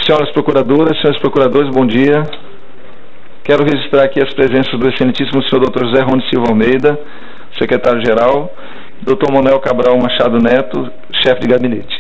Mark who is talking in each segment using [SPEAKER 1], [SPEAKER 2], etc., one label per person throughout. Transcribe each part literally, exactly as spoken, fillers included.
[SPEAKER 1] Senhoras procuradoras, senhores procuradores, bom dia. Quero registrar aqui as presenças do excelentíssimo senhor doutor José Rony Silva Almeida, secretário-geral, doutor Manuel Cabral Machado Neto, chefe de gabinete.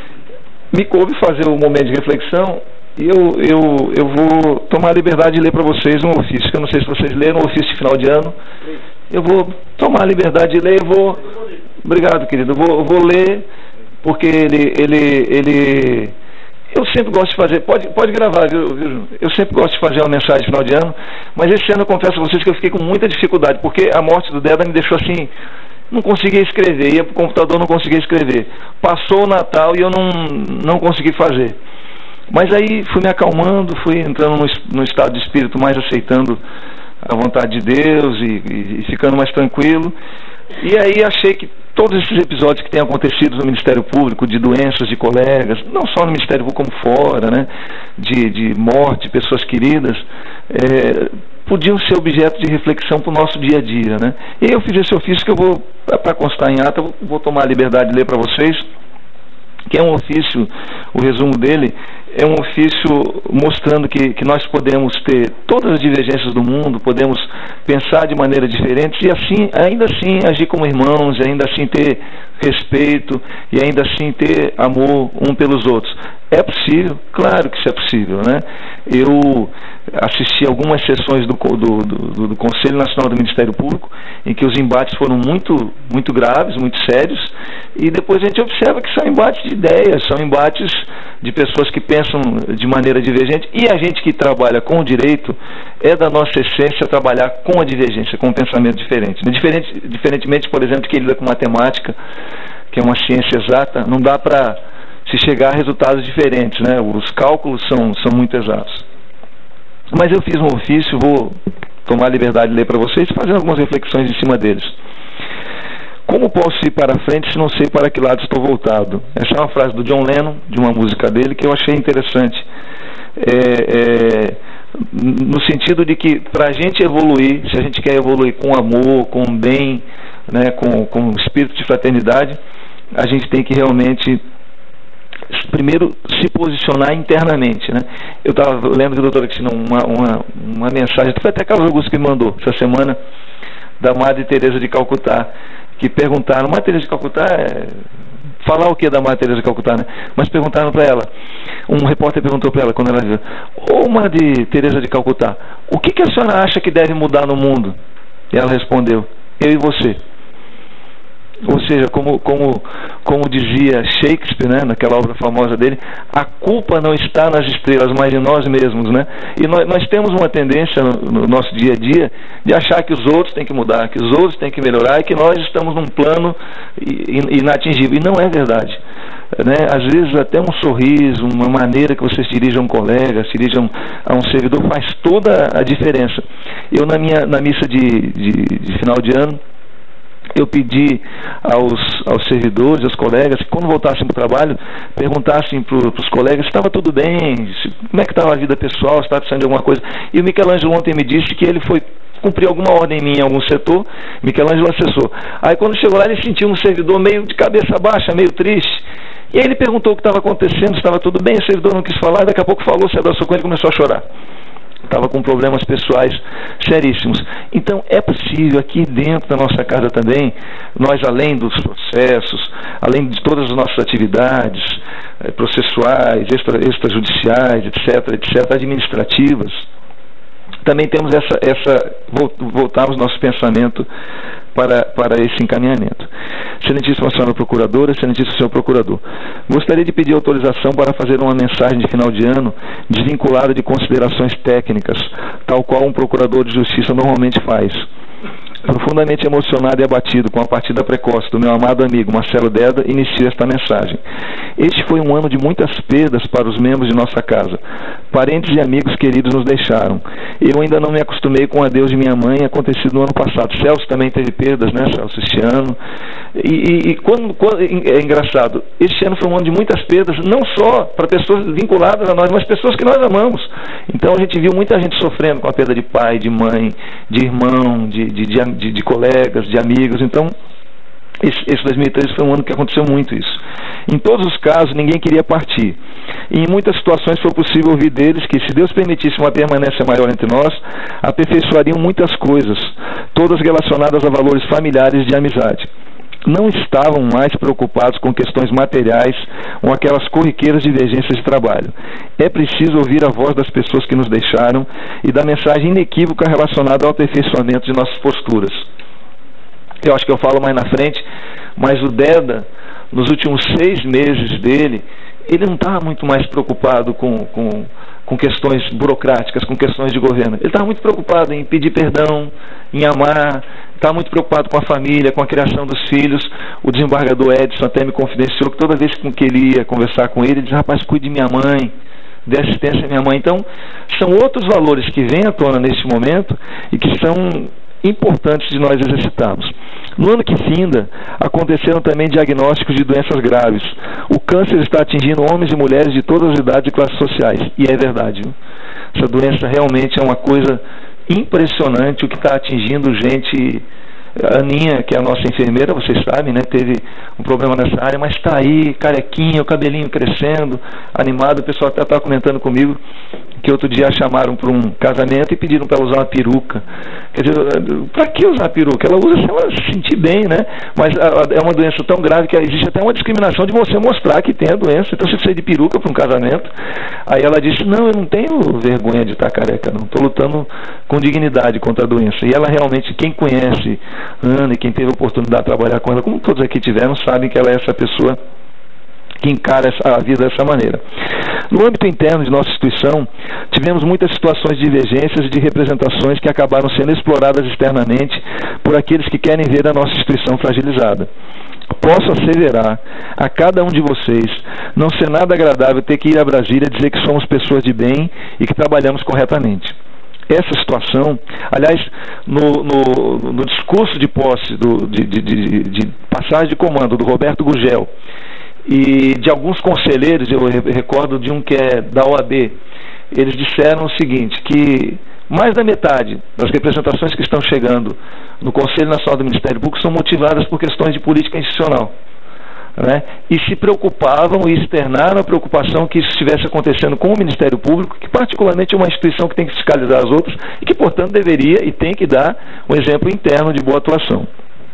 [SPEAKER 1] Me coube fazer um momento de reflexão e eu, eu, eu vou tomar a liberdade de ler para vocês um ofício, que eu não sei se vocês leram, um ofício de final de ano. Eu vou tomar a liberdade de ler, eu vou... Obrigado, querido. Eu vou, eu vou ler, porque ele... ele, ele eu sempre gosto de fazer, pode, pode gravar, viu, viu? Eu sempre gosto de fazer uma mensagem de final de ano, mas esse ano eu confesso a vocês que eu fiquei com muita dificuldade, porque a morte do Deda me deixou assim, não conseguia escrever, ia para o computador, não conseguia escrever. Passou o Natal e eu não, não consegui fazer. Mas aí fui me acalmando, fui entrando no, no estado de espírito mais aceitando a vontade de Deus e, e, e ficando mais tranquilo. E aí achei que todos esses episódios que têm acontecido no Ministério Público, de doenças de colegas, não só no Ministério Público como fora, né, de, de morte de pessoas queridas, é, podiam ser objeto de reflexão para o nosso dia a dia, né? E eu fiz esse ofício que eu vou, para constar em ata, eu vou tomar a liberdade de ler para vocês, que é um ofício, o resumo dele, é um ofício mostrando que, que nós podemos ter todas as divergências do mundo, podemos pensar de maneira diferente e assim, ainda assim agir como irmãos, e ainda assim ter respeito e ainda assim ter amor um pelos outros. É possível? Claro que isso é possível, né? Eu assisti algumas sessões do, do, do, do Conselho Nacional do Ministério Público em que os embates foram muito, muito graves, muito sérios, e depois a gente observa que são embates de ideias, são embates de pessoas que pensam de maneira divergente, e a gente que trabalha com o direito, é da nossa essência trabalhar com a divergência, com um pensamento diferente. Diferente, diferentemente, por exemplo, de quem lida com matemática, que é uma ciência exata, não dá para se chegar a resultados diferentes, né? Os cálculos são, são muito exatos. Mas eu fiz um ofício, vou tomar a liberdade de ler para vocês e fazer algumas reflexões em cima deles. Como posso ir para frente se não sei para que lado estou voltado? Essa é uma frase do John Lennon, de uma música dele, que eu achei interessante. É, é, no sentido de que, para a gente evoluir, se a gente quer evoluir com amor, com bem, né, com, com espírito de fraternidade, a gente tem que realmente primeiro se posicionar internamente, né? Eu estava lendo que o doutor Cristina uma, uma, uma mensagem, foi até Carlos Augusto que me mandou essa semana, da Madre Teresa de Calcutá, que perguntaram, Madre Teresa de Calcutá, é, falar o que da Madre Teresa de Calcutá, né? Mas perguntaram para ela, um repórter perguntou para ela quando ela dizia, ô Madre Teresa de Calcutá, o que, que a senhora acha que deve mudar no mundo? E ela respondeu, eu e você. Ou seja, como, como, como dizia Shakespeare, né, naquela obra famosa dele, a culpa não está nas estrelas, mas em nós mesmos, né? E nós, nós temos uma tendência no, no nosso dia a dia de achar que os outros têm que mudar, que os outros têm que melhorar e que nós estamos num plano inatingível. E não é verdade, né? Às vezes até um sorriso, uma maneira que você se dirige a um colega, se dirige a um, a um servidor, faz toda a diferença. Eu na minha na missa de, de, de final de ano, eu pedi aos, aos servidores, aos colegas, que quando voltassem para o trabalho, perguntassem para os colegas se estava tudo bem, se, como é que estava a vida pessoal, se estava precisando de alguma coisa. E o Michelangelo ontem me disse que ele foi cumprir alguma ordem minha em algum setor, Michelangelo acessou. Aí quando chegou lá, ele sentiu um servidor meio de cabeça baixa, meio triste. E aí ele perguntou o que estava acontecendo, se estava tudo bem, o servidor não quis falar, daqui a pouco falou, se abraçou com ele e começou a chorar. Estava com problemas pessoais seríssimos. Então é possível aqui dentro da nossa casa também, nós além dos processos, além de todas as nossas atividades eh, processuais, extra, extrajudiciais, etc, etc, administrativas, também temos essa, essa voltarmos nosso pensamento para, para esse encaminhamento. Excelentíssima senhora procuradora, excelentíssimo senhor procurador, gostaria de pedir autorização para fazer uma mensagem de final de ano desvinculada de considerações técnicas, tal qual um procurador de justiça normalmente faz. Profundamente emocionado e abatido com a partida precoce do meu amado amigo Marcelo Deda, inicio esta mensagem. Este foi um ano de muitas perdas para os membros de nossa casa. Parentes e amigos queridos nos deixaram. Eu ainda não me acostumei com o adeus de minha mãe, acontecido no ano passado. Celso também teve perdas, né, Celso, este ano. E, e, e quando, quando, é engraçado, este ano foi um ano de muitas perdas, não só para pessoas vinculadas a nós, mas pessoas que nós amamos. Então a gente viu muita gente sofrendo com a perda de pai, de mãe, de irmão, de, de, de, de, de colegas, de amigos. Então Esse, esse dois mil e treze foi um ano que aconteceu muito isso. Em todos os casos, ninguém queria partir. E em muitas situações foi possível ouvir deles que, se Deus permitisse uma permanência maior entre nós, aperfeiçoariam muitas coisas, todas relacionadas a valores familiares de amizade. Não estavam mais preocupados com questões materiais ou aquelas corriqueiras divergências de trabalho. É preciso ouvir a voz das pessoas que nos deixaram e da mensagem inequívoca relacionada ao aperfeiçoamento de nossas posturas. Eu acho que eu falo mais na frente, mas o Deda, nos últimos seis meses dele, ele não estava muito mais preocupado com, com, com questões burocráticas, com questões de governo. Ele estava muito preocupado em pedir perdão, em amar, estava muito preocupado com a família, com a criação dos filhos. O desembargador Edson até me confidenciou que toda vez que ele ia conversar com ele, ele dizia: rapaz, cuide de minha mãe, dê assistência à minha mãe. Então, são outros valores que vêm à tona neste momento e que são importantes de nós exercitarmos. No ano que finda, aconteceram também diagnósticos de doenças graves. O câncer está atingindo homens e mulheres de todas as idades e classes sociais. E é verdade, viu? Essa doença realmente é uma coisa impressionante, o que está atingindo gente. A Aninha, que é a nossa enfermeira, vocês sabem, né, teve um problema nessa área, mas está aí, carequinha, o cabelinho crescendo, animado. O pessoal até estava comentando comigo que outro dia a chamaram para um casamento e pediram para ela usar uma peruca. Quer dizer, para que usar a peruca? Ela usa se ela se sentir bem, né? Mas a, a, é uma doença tão grave que existe até uma discriminação de você mostrar que tem a doença. Então você precisa de peruca para um casamento. Aí ela disse: não, eu não tenho vergonha de estar careca, não. Estou lutando com dignidade contra a doença. E ela realmente, quem conhece Ana e quem teve a oportunidade de trabalhar com ela, como todos aqui tiveram, sabem que ela é essa pessoa que encara essa, a vida dessa maneira. No âmbito interno de nossa instituição, tivemos muitas situações de divergências e de representações que acabaram sendo exploradas externamente por aqueles que querem ver a nossa instituição fragilizada. Posso asseverar a cada um de vocês não ser nada agradável ter que ir a Brasília dizer que somos pessoas de bem e que trabalhamos corretamente. Essa situação, aliás, no, no, no discurso de posse, do, de, de, de, de passagem de comando do Roberto Gugel e de alguns conselheiros, eu recordo de um que é da O A B, eles disseram o seguinte, que mais da metade das representações que estão chegando no Conselho Nacional do Ministério Público são motivadas por questões de política institucional, né? E se preocupavam e externaram a preocupação que isso estivesse acontecendo com o Ministério Público, que particularmente é uma instituição que tem que fiscalizar as outras e que, portanto, deveria e tem que dar um exemplo interno de boa atuação.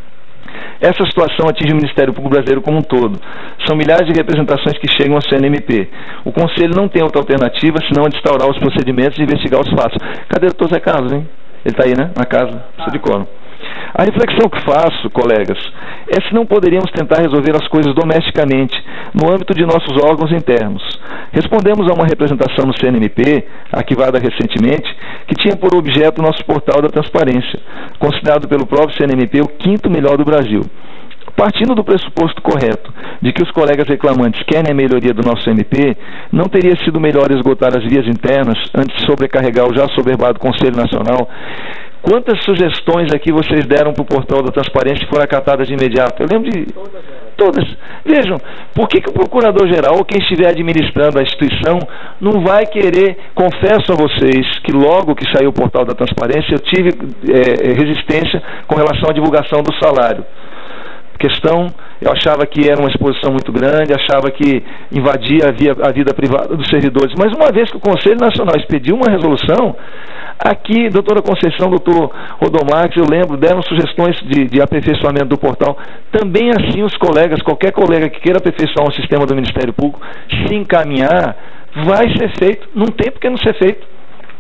[SPEAKER 1] Essa situação atinge o Ministério Público brasileiro como um todo. São milhares de representações que chegam ao C N M P. O Conselho não tem outra alternativa senão a de instaurar os procedimentos e investigar os fatos. Cadê o doutor Zé Carlos, hein? Ele está aí, né? Na casa, precisa de quórum. A reflexão que faço, colegas, é se não poderíamos tentar resolver as coisas domesticamente, no âmbito de nossos órgãos internos. Respondemos a uma representação no C N M P, arquivada recentemente, que tinha por objeto o nosso portal da transparência, considerado pelo próprio C N M P o quinto melhor do Brasil. Partindo do pressuposto correto de que os colegas reclamantes querem a melhoria do nosso C N P, não teria sido melhor esgotar as vias internas antes de sobrecarregar o já soberbado Conselho Nacional? Quantas sugestões aqui vocês deram para o portal da transparência que foram acatadas de imediato? Eu lembro de todas. Vejam, por que, que o procurador-geral ou quem estiver administrando a instituição não vai querer? Confesso a vocês que logo que saiu o portal da transparência eu tive é, resistência com relação à divulgação do salário. Questão, eu achava que era uma exposição muito grande, achava que invadia a, via, a vida privada dos servidores, mas uma vez que o Conselho Nacional expediu uma resolução, aqui, doutora Conceição, doutor Rodomarques, eu lembro, deram sugestões de, de aperfeiçoamento do portal. Também assim os colegas, qualquer colega que queira aperfeiçoar um sistema do Ministério Público, se encaminhar, vai ser feito, não tem por que não ser feito.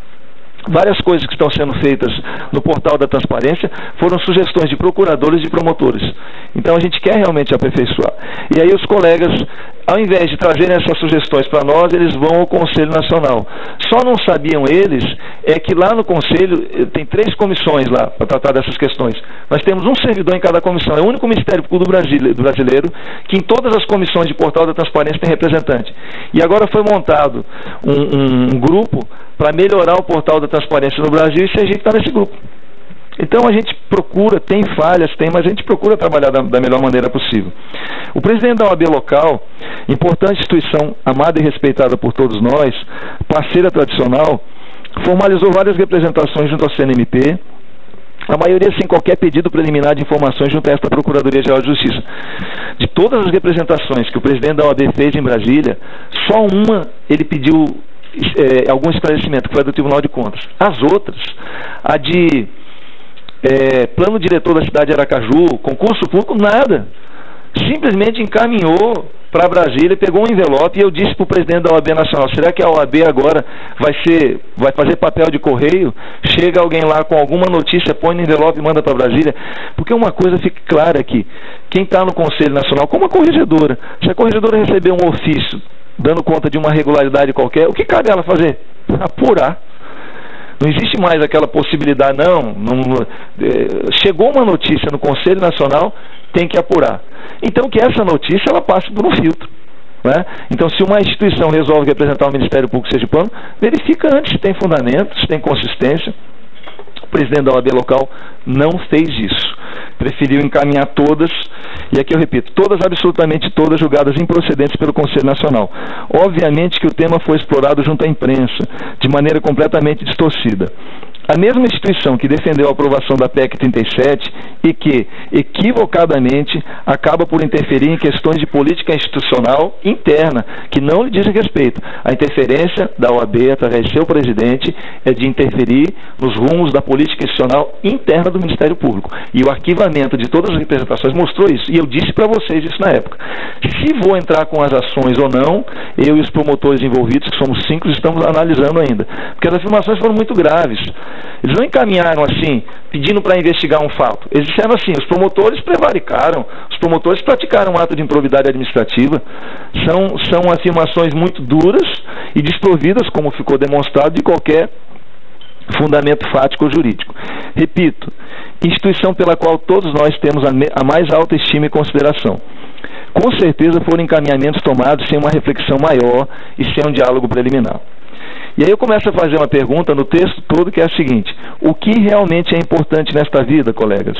[SPEAKER 1] Várias coisas que estão sendo feitas no portal da transparência foram sugestões de procuradores e de promotores. Então a gente quer realmente aperfeiçoar. E aí os colegas, ao invés de trazerem essas sugestões para nós, eles vão ao Conselho Nacional. Só não sabiam eles é que lá no Conselho tem três comissões lá para tratar dessas questões. Nós temos um servidor em cada comissão. É o único Ministério Público do Brasil, do brasileiro que em todas as comissões de portal da transparência tem representante. E agora foi montado um, um, um grupo para melhorar o portal da transparência no Brasil, e se a gente está nesse grupo. Então a gente procura, tem falhas, tem, mas a gente procura trabalhar da, da melhor maneira possível. O presidente da O A B local, importante instituição amada e respeitada por todos nós, parceira tradicional, formalizou várias representações junto ao C N M P, a maioria sem qualquer pedido preliminar de informações junto a esta Procuradoria-Geral de Justiça. De todas as representações que o presidente da O A B fez em Brasília, só uma ele pediu é, algum esclarecimento, que foi a do Tribunal de Contas. As outras, a de é, plano diretor da cidade de Aracaju, concurso público, nada. Simplesmente encaminhou para Brasília, pegou um envelope e eu disse para o presidente da O A B Nacional, será que a O A B agora vai ser, vai fazer papel de correio? Chega alguém lá com alguma notícia, põe no envelope e manda para Brasília? Porque uma coisa fica clara aqui, quem está no Conselho Nacional, como a corregedora, se a corregedora receber um ofício dando conta de uma irregularidade qualquer, o que cabe ela fazer? Apurar. Não existe mais aquela possibilidade, não, não é, chegou uma notícia no Conselho Nacional, tem que apurar. Então que essa notícia ela passe por um filtro, né? Então se uma instituição resolve representar o Ministério Público Sergipano, verifica antes se tem fundamento, se tem consistência. O presidente da O A B local não fez isso, preferiu encaminhar todas, e aqui eu repito, todas, absolutamente todas, julgadas improcedentes pelo Conselho Nacional. Obviamente que o tema foi explorado junto à imprensa, de maneira completamente distorcida. A mesma instituição que defendeu a aprovação da P E C trinta e sete e que, equivocadamente, acaba por interferir em questões de política institucional interna, que não lhe dizem respeito. A interferência da O A B, através de seu presidente, é de interferir nos rumos da política institucional interna do Ministério Público. E o arquivamento de todas as representações mostrou isso. E eu disse para vocês isso na época. Se vou entrar com as ações ou não, eu e os promotores envolvidos, que somos cinco, estamos analisando ainda. Porque as afirmações foram muito graves. Eles não encaminharam assim, pedindo para investigar um fato. Eles disseram assim, os promotores prevaricaram, os promotores praticaram um ato de improbidade administrativa. São, são afirmações muito duras e desprovidas, como ficou demonstrado, de qualquer fundamento fático ou jurídico. Repito, instituição pela qual todos nós temos a, me, a mais alta estima e consideração. Com certeza foram encaminhamentos tomados sem uma reflexão maior e sem um diálogo preliminar. E aí eu começo a fazer uma pergunta no texto todo, que é a seguinte: o que realmente é importante nesta vida, colegas?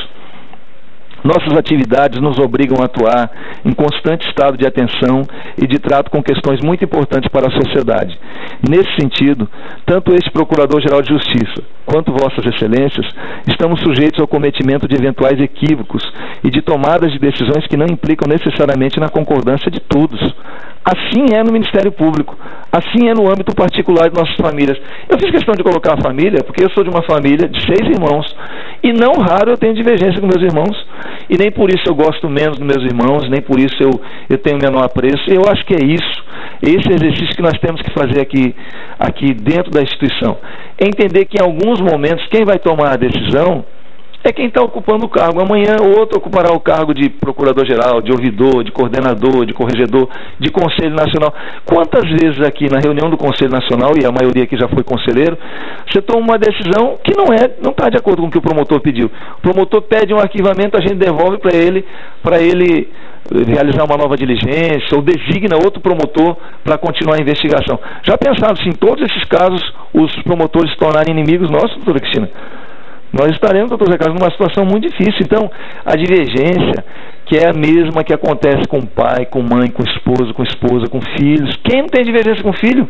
[SPEAKER 1] Nossas atividades nos obrigam a atuar em constante estado de atenção e de trato com questões muito importantes para a sociedade. Nesse sentido, tanto este Procurador-Geral de Justiça quanto Vossas Excelências estamos sujeitos ao cometimento de eventuais equívocos e de tomadas de decisões que não implicam necessariamente na concordância de todos. Assim é no Ministério Público, assim é no âmbito particular de nossas famílias. Eu fiz questão de colocar a família, porque eu sou de uma família de seis irmãos, e não raro eu tenho divergência com meus irmãos, e nem por isso eu gosto menos dos meus irmãos, nem por isso eu, eu tenho menor apreço. Eu acho que é isso, esse exercício que nós temos que fazer aqui, aqui dentro da instituição. É entender que em alguns momentos quem vai tomar a decisão é quem está ocupando o cargo. Amanhã outro ocupará o cargo de procurador-geral, de ouvidor, de coordenador, de corregedor, de Conselho Nacional. Quantas vezes aqui na reunião do Conselho Nacional, e a maioria aqui já foi conselheiro, você toma uma decisão que não é, não está de acordo com o que o promotor pediu. O promotor pede um arquivamento, a gente devolve para ele, para ele realizar uma nova diligência, ou designa outro promotor para continuar a investigação. Já pensaram se em todos esses casos os promotores se tornarem inimigos nossos, doutora Cristina? Nós estaremos, doutor Zé Carlos, numa situação muito difícil. Então, a divergência, que é a mesma que acontece com pai, com mãe, com esposo, com esposa, com filhos. Quem não tem divergência com filho?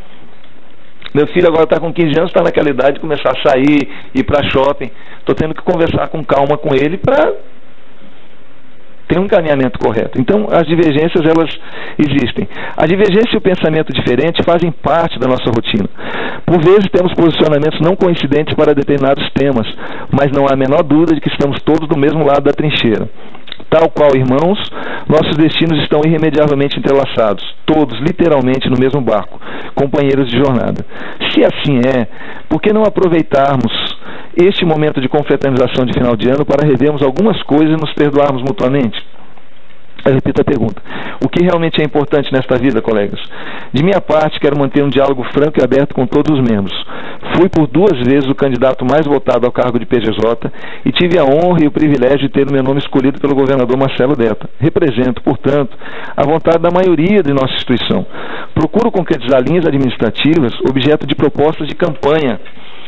[SPEAKER 1] Meu filho agora está com quinze anos, está naquela idade de começar a sair, ir para shopping. Estou tendo que conversar com calma com ele para ter um encaminhamento correto. Então, as divergências, elas existem. A divergência e o pensamento diferente fazem parte da nossa rotina. Por vezes, temos posicionamentos não coincidentes para determinados temas, mas não há a menor dúvida de que estamos todos do mesmo lado da trincheira. Tal qual irmãos, nossos destinos estão irremediavelmente entrelaçados, todos literalmente no mesmo barco, companheiros de jornada. Se assim é, por que não aproveitarmos este momento de confraternização de final de ano para revermos algumas coisas e nos perdoarmos mutuamente? Eu repito a pergunta: o que realmente é importante nesta vida, colegas? De minha parte, quero manter um diálogo franco e aberto com todos os membros. Fui por duas vezes o candidato mais votado ao cargo de P G J e tive a honra e o privilégio de ter o meu nome escolhido pelo governador Marcelo Detta. Represento, portanto, a vontade da maioria de nossa instituição. Procuro concretizar linhas administrativas objeto de propostas de campanha,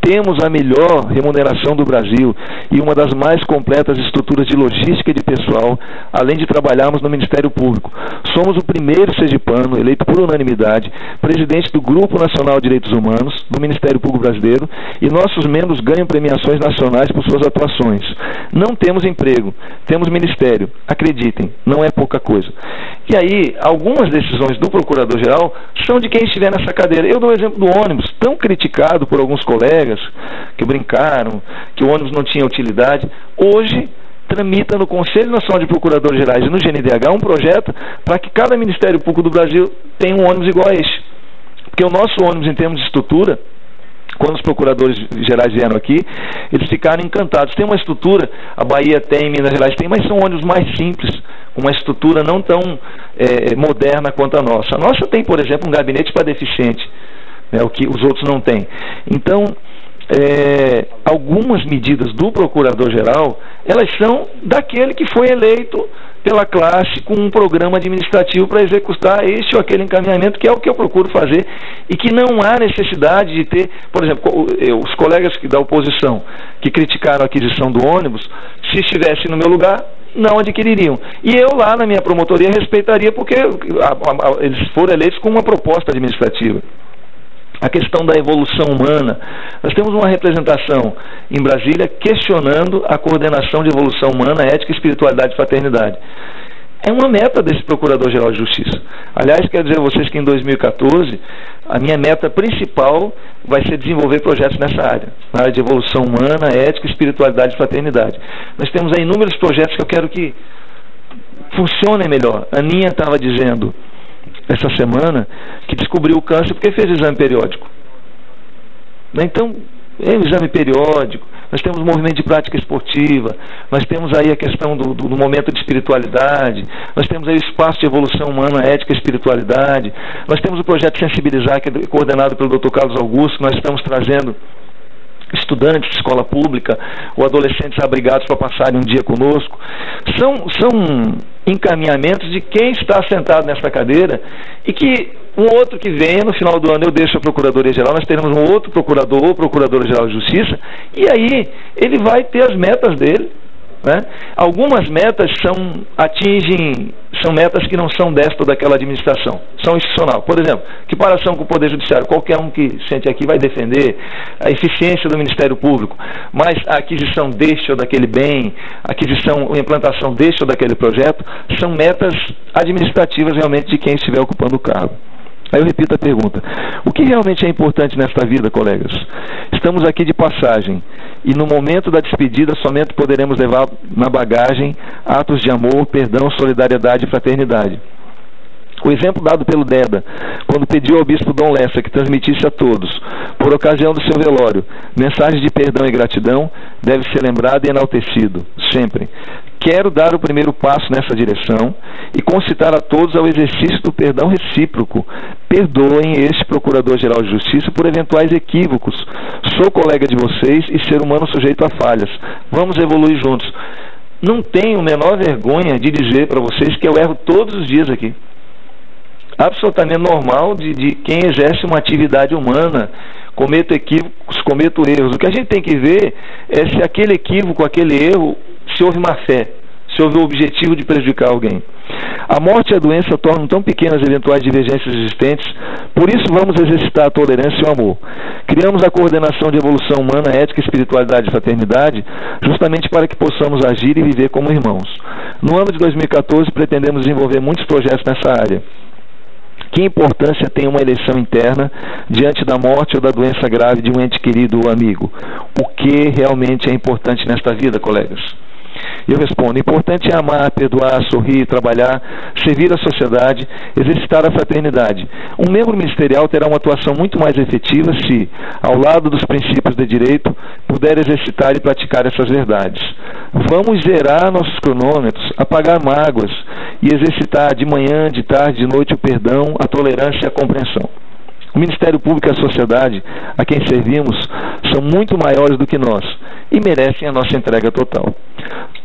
[SPEAKER 1] temos a melhor remuneração do Brasil e uma das mais completas estruturas de logística e de pessoal, além de trabalharmos no Ministério Público. Somos o primeiro sergipano, eleito por unanimidade, presidente do Grupo Nacional de Direitos Humanos, do Ministério Público Brasileiro, e nossos membros ganham premiações nacionais por suas atuações. Não temos emprego, temos ministério. Acreditem, não é pouca coisa. E aí, algumas decisões do Procurador-Geral são de quem estiver nessa cadeira. Eu dou o exemplo do ônibus, tão criticado por alguns colegas que brincaram que o ônibus não tinha utilidade. Hoje tramita no Conselho Nacional de Procuradores Gerais e no G N D H um projeto para que cada Ministério Público do Brasil tenha um ônibus igual a este. Porque o nosso ônibus, em termos de estrutura, quando os procuradores gerais vieram aqui, eles ficaram encantados. Tem uma estrutura, a Bahia tem, Minas Gerais tem, mas são ônibus mais simples, com uma estrutura não tão é, moderna quanto a nossa. A nossa tem, por exemplo, um gabinete para deficiente, né, o que os outros não têm. Então, é, algumas medidas do Procurador-Geral, elas são daquele que foi eleito pela classe com um programa administrativo para executar este ou aquele encaminhamento, que é o que eu procuro fazer, e que não há necessidade de ter, por exemplo, eu, os colegas da oposição que criticaram a aquisição do ônibus, se estivessem no meu lugar, não adquiririam. E eu lá na minha promotoria respeitaria, porque a, a, a, eles foram eleitos com uma proposta administrativa. A questão da evolução humana, nós temos uma representação em Brasília questionando a coordenação de evolução humana, ética, espiritualidade e fraternidade. É uma meta desse Procurador-Geral de Justiça. Aliás, quero dizer a vocês que em dois mil e quatorze, a minha meta principal vai ser desenvolver projetos nessa área, na área de evolução humana, ética, espiritualidade e fraternidade. Nós temos aí inúmeros projetos que eu quero que funcionem melhor. A Aninha estava dizendo essa semana que descobriu o câncer porque fez exame periódico. Então, é um exame periódico, nós temos um movimento de prática esportiva, nós temos aí a questão do, do, do momento de espiritualidade, nós temos aí o espaço de evolução humana, ética e espiritualidade, nós temos o projeto Sensibilizar, que é coordenado pelo doutor Carlos Augusto, nós estamos trazendo estudantes de escola pública ou adolescentes abrigados para passarem um dia conosco. São, são encaminhamentos de quem está sentado nessa cadeira, e que um outro que venha, no final do ano eu deixo a Procuradoria-Geral, nós teremos um outro procurador ou Procuradora-Geral de Justiça, e aí ele vai ter as metas dele, né? Algumas metas são, atingem, são metas que não são desta ou daquela administração, são institucional. Por exemplo, equiparação com o Poder Judiciário, qualquer um que sente aqui vai defender a eficiência do Ministério Público, mas a aquisição deste ou daquele bem, a aquisição ou implantação deste ou daquele projeto, são metas administrativas realmente de quem estiver ocupando o cargo. Aí eu repito a pergunta: o que realmente é importante nesta vida, colegas? Estamos aqui de passagem, e no momento da despedida somente poderemos levar na bagagem atos de amor, perdão, solidariedade e fraternidade. O exemplo dado pelo Deda, quando pediu ao bispo Dom Lessa que transmitisse a todos, por ocasião do seu velório, mensagens de perdão e gratidão, deve ser lembrado e enaltecido, sempre. Quero dar o primeiro passo nessa direção e concitar a todos ao exercício do perdão recíproco. Perdoem este Procurador-Geral de Justiça por eventuais equívocos. Sou colega de vocês e ser humano sujeito a falhas. Vamos evoluir juntos. Não tenho a menor vergonha de dizer para vocês que eu erro todos os dias aqui. Absolutamente normal de, de quem exerce uma atividade humana. Cometo equívocos, cometo erros. O que a gente tem que ver é se aquele equívoco, aquele erro, se houve má fé, se houve o objetivo de prejudicar alguém. A morte e a doença tornam tão pequenas eventuais divergências existentes, por isso vamos exercitar a tolerância e o amor. Criamos a coordenação de evolução humana, ética, espiritualidade e fraternidade, justamente para que possamos agir e viver como irmãos. No ano de dois mil e quatorze, pretendemos desenvolver muitos projetos nessa área. Que importância tem uma eleição interna diante da morte ou da doença grave de um ente querido ou amigo? O que realmente é importante nesta vida, colegas? Eu respondo: importante é amar, perdoar, sorrir, trabalhar, servir a sociedade, exercitar a fraternidade. Um membro ministerial terá uma atuação muito mais efetiva se, ao lado dos princípios de direito, puder exercitar e praticar essas verdades. Vamos zerar nossos cronômetros, apagar mágoas e exercitar de manhã, de tarde, de noite o perdão, a tolerância e a compreensão. O Ministério Público e a sociedade a quem servimos são muito maiores do que nós e merecem a nossa entrega total.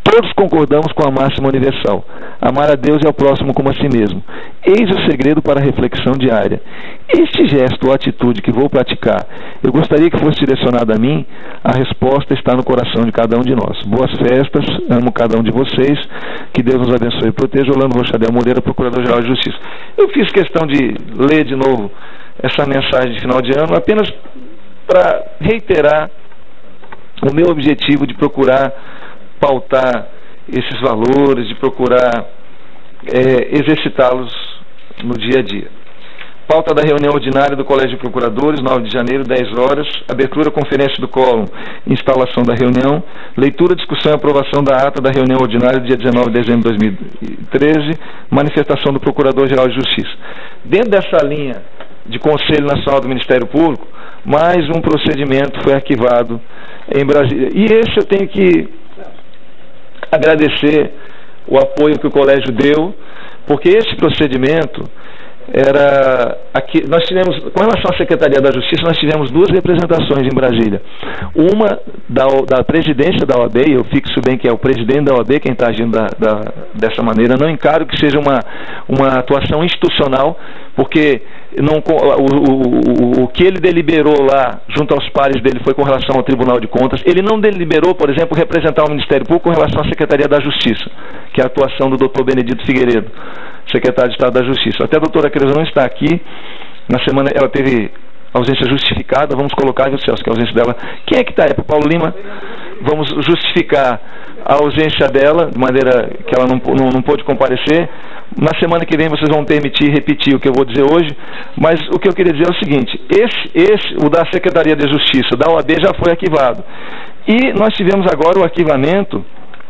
[SPEAKER 1] Todos concordamos com a máxima universal: amar a Deus e ao próximo como a si mesmo. Eis o segredo para a reflexão diária. Este gesto ou atitude que vou praticar, eu gostaria que fosse direcionado a mim? A resposta está no coração de cada um de nós. Boas festas, amo cada um de vocês, que Deus nos abençoe e proteja. Orlando Rochadel Moreira, Procurador-Geral de Justiça. Eu fiz questão de ler de novo essa mensagem de final de ano, apenas para reiterar o meu objetivo de procurar pautar esses valores, de procurar é, exercitá-los no dia a dia. Pauta da reunião ordinária do Colégio de Procuradores, nove de janeiro, dez horas, abertura conferência do quórum, instalação da reunião, leitura, discussão e aprovação da ata da reunião ordinária do dia dezenove de dezembro de dois mil e treze, manifestação do Procurador-Geral de Justiça. Dentro dessa linha de Conselho Nacional do Ministério Público, mais um procedimento foi arquivado em Brasília. E esse eu tenho que agradecer o apoio que o colégio deu, porque esse procedimento era aqui, nós tivemos, com relação à Secretaria da Justiça, nós tivemos duas representações em Brasília. Uma da, da presidência da O A B, e eu fixo bem que é o presidente da O A B quem está agindo da, da, dessa maneira. Não encaro que seja uma, uma atuação institucional, porque não, o, o, o que ele deliberou lá, junto aos pares dele, foi com relação ao Tribunal de Contas. Ele não deliberou, por exemplo, representar o Ministério Público com relação à Secretaria da Justiça, que é a atuação do doutor Benedito Figueiredo, secretário de Estado da Justiça. Até a doutora Creuza não está aqui. Na semana ela teve ausência justificada. Vamos colocar, viu, Celso, que a ausência dela... Quem é que está aí? Para o Paulo Lima? Vamos justificar a ausência dela, de maneira que ela não, não, não pôde comparecer. Na semana que vem vocês vão permitir repetir o que eu vou dizer hoje, mas o que eu queria dizer é o seguinte: esse, esse, o da Secretaria de Justiça, da O A B, já foi arquivado. E nós tivemos agora o arquivamento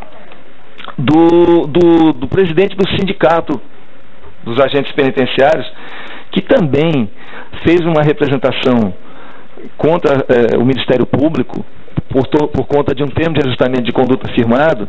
[SPEAKER 1] do, do, do presidente do sindicato dos agentes penitenciários, que também fez uma representação contra eh, o Ministério Público por, to, por conta de um termo de ajustamento de conduta firmado.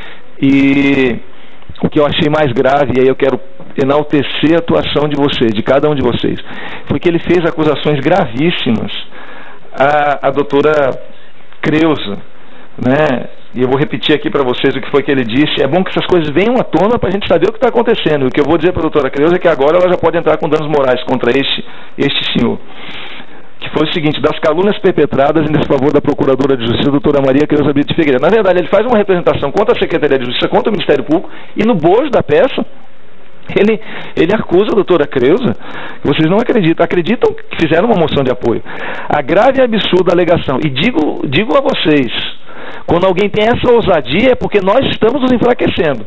[SPEAKER 1] E o que eu achei mais grave, e aí eu quero enaltecer a atuação de vocês, de cada um de vocês, foi que ele fez acusações gravíssimas à, à doutora Creuza, né? E eu vou repetir aqui para vocês o que foi que ele disse. É bom que essas coisas venham à tona para a gente saber o que está acontecendo. O que eu vou dizer para a doutora Creuza é que agora ela já pode entrar com danos morais contra este, este senhor. Que foi o seguinte: das calúnias perpetradas em desfavor da Procuradora de Justiça, doutora Maria Creuza Brito de Figueiredo. Na verdade, ele faz uma representação contra a Secretaria de Justiça, contra o Ministério Público, e no bojo da peça, ele, ele acusa a doutora Creuza. Vocês não acreditam, acreditam que fizeram uma moção de apoio. A grave e absurda alegação, e digo, digo a vocês, quando alguém tem essa ousadia é porque nós estamos nos enfraquecendo.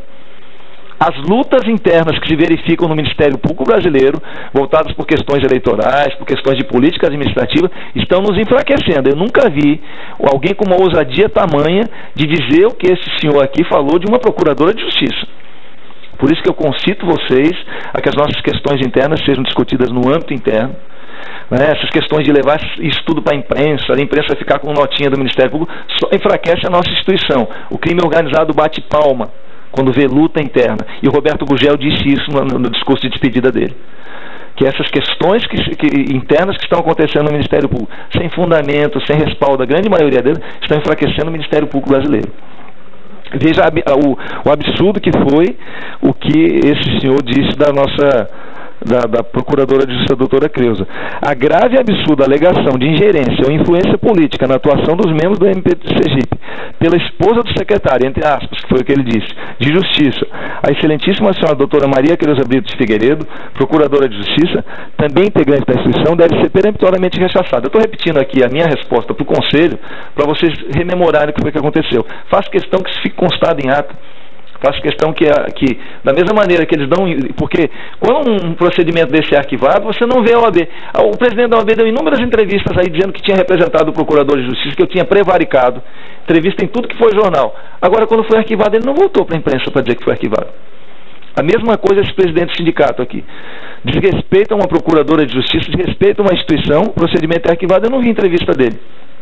[SPEAKER 1] As lutas internas que se verificam no Ministério Público brasileiro, voltadas por questões eleitorais, por questões de política administrativa, estão nos enfraquecendo. Eu nunca vi alguém com uma ousadia tamanha de dizer o que esse senhor aqui falou de uma procuradora de justiça. Por isso que eu concito vocês a que as nossas questões internas sejam discutidas no âmbito interno. Né? Essas questões de levar isso tudo para a imprensa, a imprensa ficar com notinha do Ministério Público, só enfraquece a nossa instituição. O crime organizado bate palma quando vê luta interna. E o Roberto Gugel disse isso no, no discurso de despedida dele. Que essas questões que, que, internas que estão acontecendo no Ministério Público, sem fundamento, sem respaldo, a grande maioria deles, estão enfraquecendo o Ministério Público brasileiro. Veja o, o absurdo que foi o que esse senhor disse da nossa... Da, da Procuradora de Justiça, doutora Creuza. A grave e absurda alegação de ingerência ou influência política na atuação dos membros do M P de Sergipe pela esposa do secretário, entre aspas, que foi o que ele disse, de Justiça, a excelentíssima senhora doutora Maria Creuza Brito de Figueiredo, Procuradora de Justiça, também integrante da instituição, deve ser peremptoriamente rechaçada. Eu estou repetindo aqui a minha resposta para o Conselho, para vocês rememorarem o que foi que aconteceu. Faço questão que isso fique constado em ata. Faço questão que, que, da mesma maneira que eles dão... Porque quando um procedimento desse é arquivado, você não vê a O A B. O presidente da O A B deu inúmeras entrevistas aí dizendo que tinha representado o Procurador de Justiça, que eu tinha prevaricado. Entrevista em tudo que foi jornal. Agora, quando foi arquivado, ele não voltou para a imprensa para dizer que foi arquivado. A mesma coisa esse presidente do sindicato aqui. Desrespeita uma Procuradora de Justiça, desrespeita uma instituição, o procedimento é arquivado, eu não vi entrevista dele.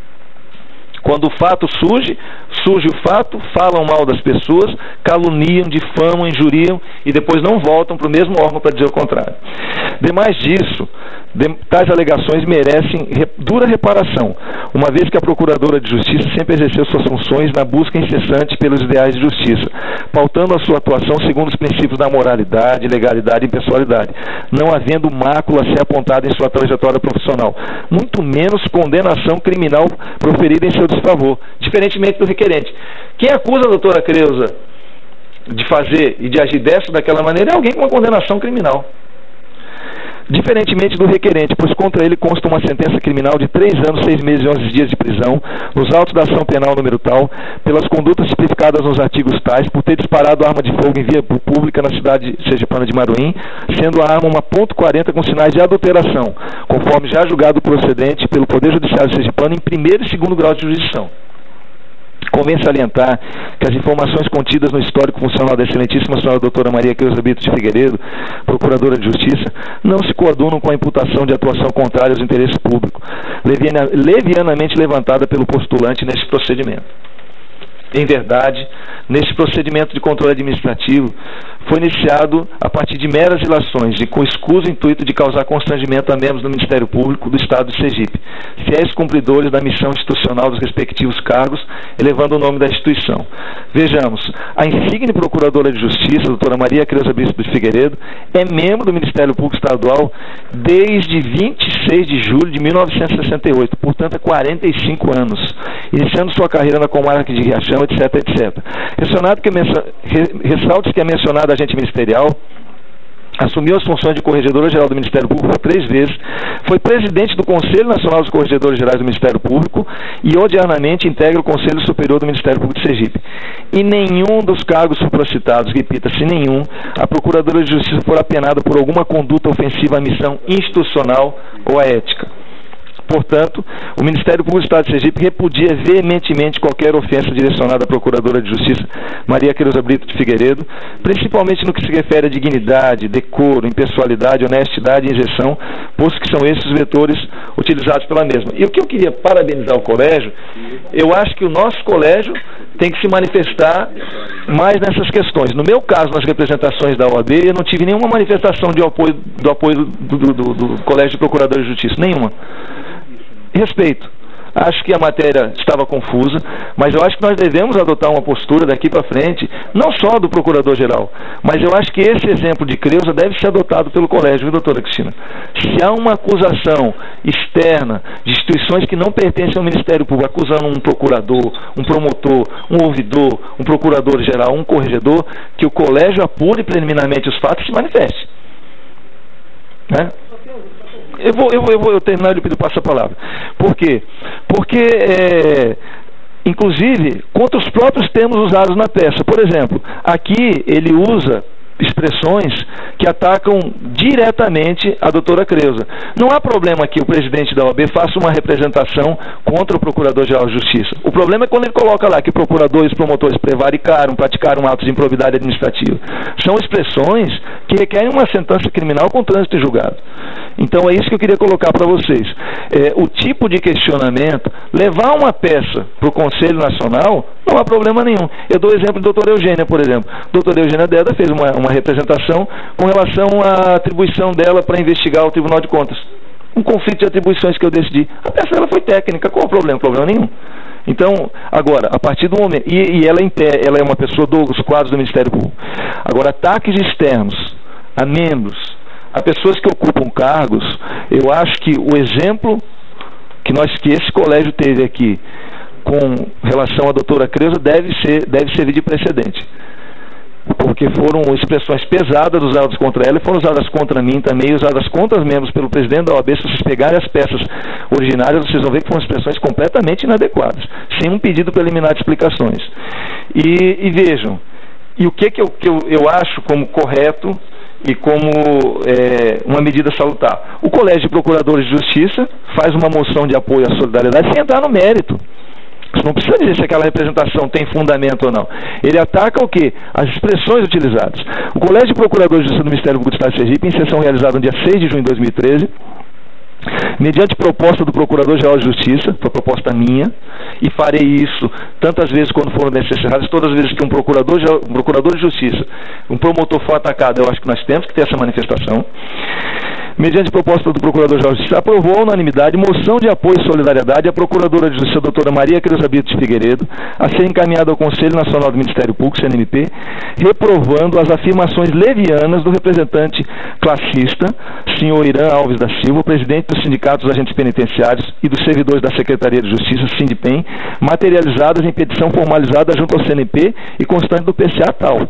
[SPEAKER 1] Quando o fato surge, surge o fato, falam mal das pessoas, caluniam, difamam, injuriam e depois não voltam para o mesmo órgão para dizer o contrário. Demais disso, de, tais alegações merecem re, dura reparação. uma vez que a Procuradora de Justiça sempre exerceu suas funções na busca incessante pelos ideais de justiça, pautando a sua atuação segundo os princípios da moralidade, legalidade e impessoalidade, não havendo mácula a ser apontada em sua trajetória profissional, muito menos condenação criminal proferida em seu desfavor, diferentemente do requerente. Quem acusa a doutora Creuza de fazer e de agir dessa daquela maneira é alguém com uma condenação criminal. Diferentemente do requerente, pois contra ele consta uma sentença criminal de três anos, seis meses e onze dias de prisão, nos autos da ação penal número tal, pelas condutas tipificadas nos artigos tais, por ter disparado arma de fogo em via pública na cidade sergipana de Maruim, sendo a arma uma ponto quarenta com sinais de adulteração, conforme já julgado procedente pelo Poder Judiciário sergipano em primeiro e segundo grau de jurisdição. Convém salientar que as informações contidas no histórico funcional da excelentíssima senhora doutora Maria Creuza Brito de Figueiredo, Procuradora de Justiça, não se coadunam com a imputação de atuação contrária aos interesses públicos, levianamente levantada pelo postulante nesse procedimento. Em verdade, neste procedimento de controle administrativo, foi iniciado a partir de meras ilações e com escuso intuito de causar constrangimento a membros do Ministério Público do Estado de Sergipe, fiéis cumpridores da missão institucional dos respectivos cargos, elevando o nome da instituição. Vejamos, a insigne Procuradora de Justiça, doutora Maria Creuza Brito de Figueiredo, é membro do Ministério Público Estadual desde vinte e seis de julho de mil novecentos e sessenta e oito, portanto há quarenta e cinco anos, iniciando sua carreira na comarca de Riachão, etc, etcétera. Ressalto que, ressalte que a mencionada agente ministerial assumiu as funções de Corregedora-Geral do Ministério Público por três vezes, foi presidente do Conselho Nacional dos Corregedores Gerais do Ministério Público e, odiernamente, integra o Conselho Superior do Ministério Público de Sergipe. E nenhum dos cargos supracitados, repita-se, nenhum, a Procuradora de Justiça for apenada por alguma conduta ofensiva à missão institucional ou à ética. Portanto, o Ministério Público do Estado de Sergipe repudia veementemente qualquer ofensa direcionada à Procuradora de Justiça Maria Creuza Brito de Figueiredo, principalmente no que se refere à dignidade, decoro, impessoalidade, honestidade e isenção, posto que são esses os vetores utilizados pela mesma. E o que eu queria parabenizar o colégio, eu acho que o nosso colégio tem que se manifestar mais nessas questões. No meu caso, nas representações da O A B, eu não tive nenhuma manifestação de apoio, do apoio do, do, do, do Colégio de Procuradores de Justiça, nenhuma. Respeito. Acho que a matéria estava confusa, mas eu acho que nós devemos adotar uma postura daqui para frente, não só do Procurador-Geral, mas eu acho que esse exemplo de Creuza deve ser adotado pelo colégio, viu, doutora Cristina? Se há uma acusação externa de instituições que não pertencem ao Ministério Público, acusando um procurador, um promotor, um ouvidor, um procurador-geral, um corregedor, que o colégio apure preliminarmente os fatos e se manifeste. Né? Eu vou, eu vou, eu vou eu terminar e passo a palavra. Por quê? Porque, é, inclusive, contra os próprios termos usados na peça. Por exemplo, aqui ele usa expressões que atacam diretamente a doutora Creuza. Não há problema que o presidente da O A B faça uma representação contra o Procurador-Geral de Justiça. O problema é quando ele coloca lá que procuradores e promotores prevaricaram, praticaram atos de improbidade administrativa. São expressões que requerem uma sentença criminal com trânsito em julgado. Então é isso que eu queria colocar para vocês. É, o tipo de questionamento, levar uma peça para o Conselho Nacional, não há problema nenhum. Eu dou o exemplo da doutora Eugênia, por exemplo. A doutora Eugênia Deda fez uma, uma representação com relação à atribuição dela para investigar o Tribunal de Contas. Um conflito de atribuições que eu decidi. A peça dela foi técnica, qual o problema? Problema nenhum. Então, agora, a partir do momento... E, e ela, ela é uma pessoa dos quadros do Ministério Público. Agora, ataques externos a membros, a pessoas que ocupam cargos, eu acho que o exemplo que, nós, que esse colégio teve aqui com relação à doutora Creuza deve, ser, deve servir de precedente. Porque foram expressões pesadas usadas contra ela e foram usadas contra mim também, usadas contra os membros pelo presidente da O A B. Se vocês pegarem as peças originárias, vocês vão ver que foram expressões completamente inadequadas, sem um pedido preliminar de explicações. E, e vejam, e o que, que, eu, que eu, eu acho como correto e como é, uma medida salutar? O Colégio de Procuradores de Justiça faz uma moção de apoio à solidariedade sem entrar no mérito. Você não precisa dizer se aquela representação tem fundamento ou não. Ele ataca o quê? As expressões utilizadas. O Colégio de Procuradores de Justiça do Ministério Público do Estado de Sergipe, em sessão realizada no dia seis de junho de dois mil e treze, mediante proposta do Procurador-Geral de Justiça, foi proposta minha, e farei isso tantas vezes quando foram necessárias, todas as vezes que um procurador, um procurador de Justiça, um promotor for atacado, eu acho que nós temos que ter essa manifestação. mediante proposta do Procurador-Geral de Justiça, aprovou a unanimidade moção de apoio e solidariedade à Procuradora de Justiça, doutora Maria Creuza Brito de Figueiredo, a ser encaminhada ao Conselho Nacional do Ministério Público, C N M P, reprovando as afirmações levianas do representante classista, senhor Irã Alves da Silva, presidente dos Sindicatos dos Agentes Penitenciários e dos servidores da Secretaria de Justiça, Sindipem, materializadas em petição formalizada junto ao C N M P e constante do P C A tal.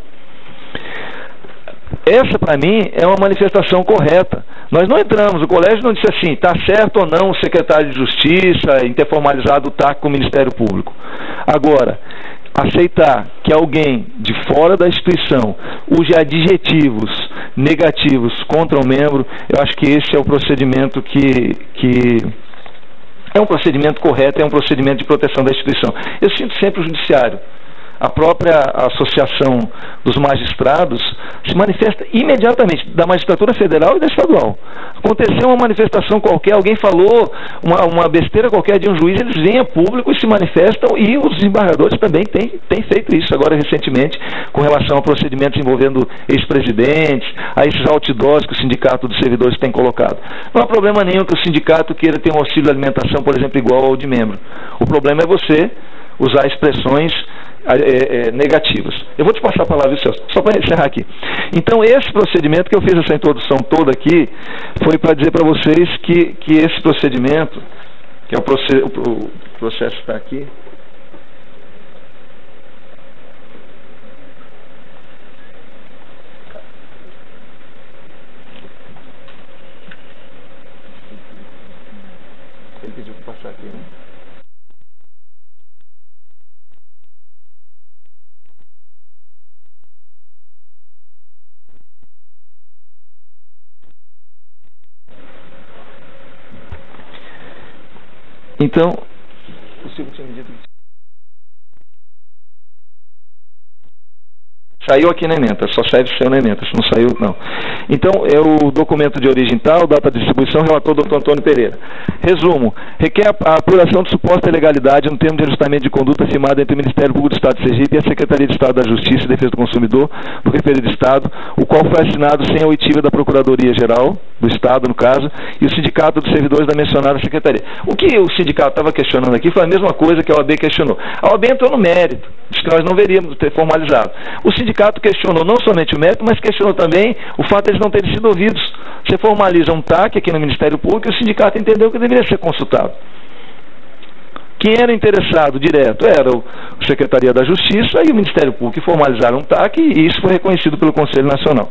[SPEAKER 1] Essa, para mim, é uma manifestação correta. Nós não entramos, o colégio não disse assim, está certo ou não o secretário de Justiça em ter formalizado o T A C com o Ministério Público. Agora, aceitar que alguém de fora da instituição use adjetivos negativos contra o membro, eu acho que esse é o procedimento que... que é um procedimento correto, é um procedimento de proteção da instituição. Eu sinto sempre o judiciário. A própria Associação dos Magistrados se manifesta imediatamente, da magistratura federal e da estadual. Aconteceu uma manifestação qualquer, alguém falou uma, uma besteira qualquer de um juiz, eles vêm a público e se manifestam, e os desembargadores também têm, têm feito isso agora recentemente, com relação a procedimentos envolvendo ex-presidentes, a esses outdoors que o Sindicato dos Servidores tem colocado. Não há problema nenhum que o sindicato queira ter um auxílio de alimentação, por exemplo, igual ao de membro. O problema é você usar expressões É, é, negativas. Eu vou te passar a palavra, viu, Celso? Só para encerrar aqui. Então, esse procedimento que eu fiz essa introdução toda aqui, foi para dizer para vocês que, que esse procedimento, que é o, proce o processo está aqui, ele pediu para passar aqui, né? Então, o Silvio tinha me dito que saiu aqui na ementa, só serve se saiu na ementa, se não saiu, não. Então, é o documento de origem tal, data de distribuição, relator doutor Antônio Pereira. Resumo, requer a apuração de suposta ilegalidade no termo de ajustamento de conduta firmado entre o Ministério Público do Estado de Sergipe e a Secretaria de Estado da Justiça e Defesa do Consumidor do referido Estado, o qual foi assinado sem a oitiva da Procuradoria-Geral do Estado, no caso, e o Sindicato dos Servidores da mencionada Secretaria. O que o sindicato estava questionando aqui foi a mesma coisa que a O A B questionou. A O A B entrou no mérito, disse que nós não veríamos ter formalizado. O sindicato questionou não somente o mérito, mas questionou também o fato de eles não terem sido ouvidos. Você formaliza um T A C aqui no Ministério Público e o sindicato entendeu que deveria ser consultado. Quem era interessado direto era o Secretaria da Justiça e o Ministério Público, que formalizaram um T A C, e isso foi reconhecido pelo Conselho Nacional.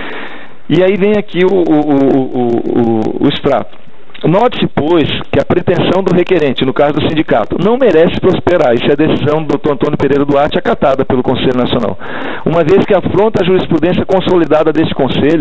[SPEAKER 1] E aí vem aqui o, o, o, o, o extrato. Note-se, pois, que a pretensão do requerente, no caso do sindicato, não merece prosperar. Isso é a decisão do doutor Antônio Pereira Duarte, acatada pelo Conselho Nacional, uma vez que afronta a jurisprudência consolidada deste Conselho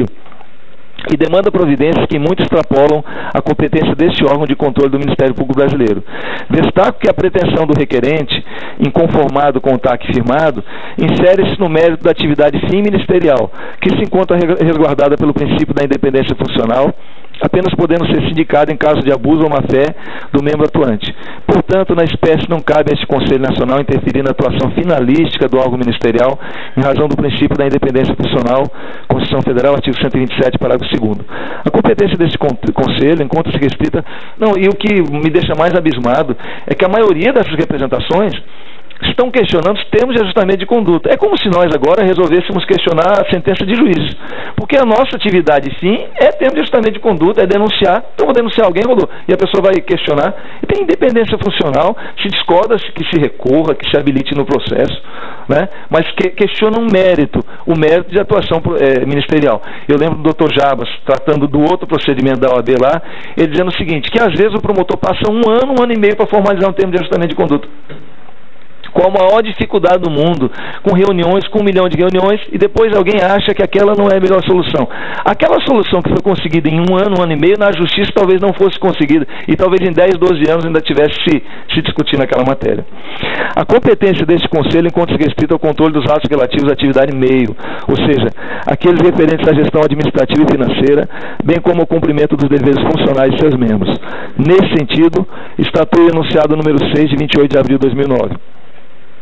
[SPEAKER 1] e demanda providências que muito extrapolam a competência deste órgão de controle do Ministério Público Brasileiro. Destaco que a pretensão do requerente, inconformado com o T A C firmado, insere-se no mérito da atividade fim ministerial, que se encontra resguardada pelo princípio da independência funcional, apenas podendo ser sindicado em caso de abuso ou má-fé do membro atuante. Portanto, na espécie não cabe a este Conselho Nacional interferir na atuação finalística do órgão ministerial em razão do princípio da independência funcional, Constituição Federal, artigo cento e vinte e sete, parágrafo segundo. A competência deste Conselho encontra-se restrita... Não, e o que me deixa mais abismado é que a maioria dessas representações estão questionando os termos de ajustamento de conduta. É como se nós agora resolvêssemos questionar a sentença de juízes. Porque a nossa atividade, sim, é termo de ajustamento de conduta, é denunciar. Então, vou denunciar alguém, rodou, e a pessoa vai questionar. E tem independência funcional, se discorda que se recorra, que se habilite no processo, né? Mas que, questiona um mérito, o mérito de atuação é, ministerial. Eu lembro do doutor Jabas, tratando do outro procedimento da O A B lá, ele dizendo o seguinte, que às vezes o promotor passa um ano, um ano e meio para formalizar um termo de ajustamento de conduta, com a maior dificuldade do mundo, com reuniões, com um milhão de reuniões, e depois alguém acha que aquela não é a melhor solução. Aquela solução que foi conseguida em um ano, um ano e meio, na justiça talvez não fosse conseguida, e talvez em dez, doze anos ainda tivesse se, se discutindo aquela matéria. A competência deste Conselho encontra-se restrita ao controle dos atos relativos à atividade meio, ou seja, aqueles referentes à gestão administrativa e financeira, bem como ao cumprimento dos deveres funcionais de seus membros. Nesse sentido, Estatuto enunciado número seis, de vinte e oito de abril de dois mil e nove.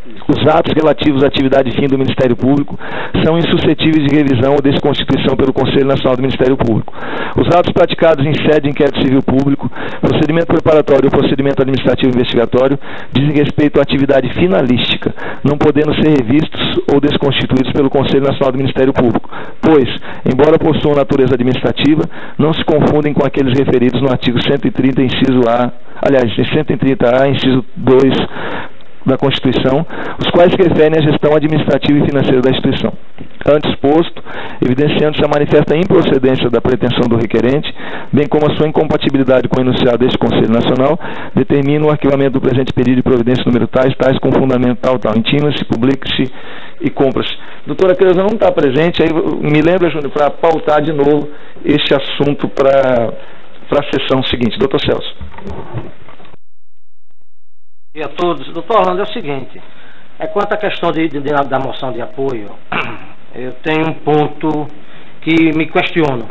[SPEAKER 2] os atos relativos à atividade fim do Ministério Público são insuscetíveis de revisão ou desconstituição pelo Conselho Nacional do Ministério Público. Os atos praticados em sede de inquérito civil público, procedimento preparatório ou procedimento administrativo investigatório dizem respeito à atividade finalística, não podendo ser revistos ou desconstituídos pelo Conselho Nacional do Ministério Público, pois, embora possuam natureza administrativa, não se confundem com aqueles referidos no artigo cento e trinta, inciso A, aliás, cento e trinta A, inciso dois da Constituição, os quais se referem à gestão administrativa e financeira da instituição. Antes posto, evidenciando-se a manifesta improcedência da pretensão do requerente, bem como a sua incompatibilidade com o enunciado deste Conselho Nacional, determina o arquivamento do presente pedido de providência número tais, tais com fundamento tal, tal. Intima-se, publique-se e compra-se. Doutora Creuza não está presente, aí me lembra, Júnior, para pautar de novo este assunto para a sessão seguinte. Doutor Celso.
[SPEAKER 3] E a todos. Doutor Orlando, é o seguinte, é quanto à questão de, de, de, da moção de apoio, eu tenho um ponto que me questiono.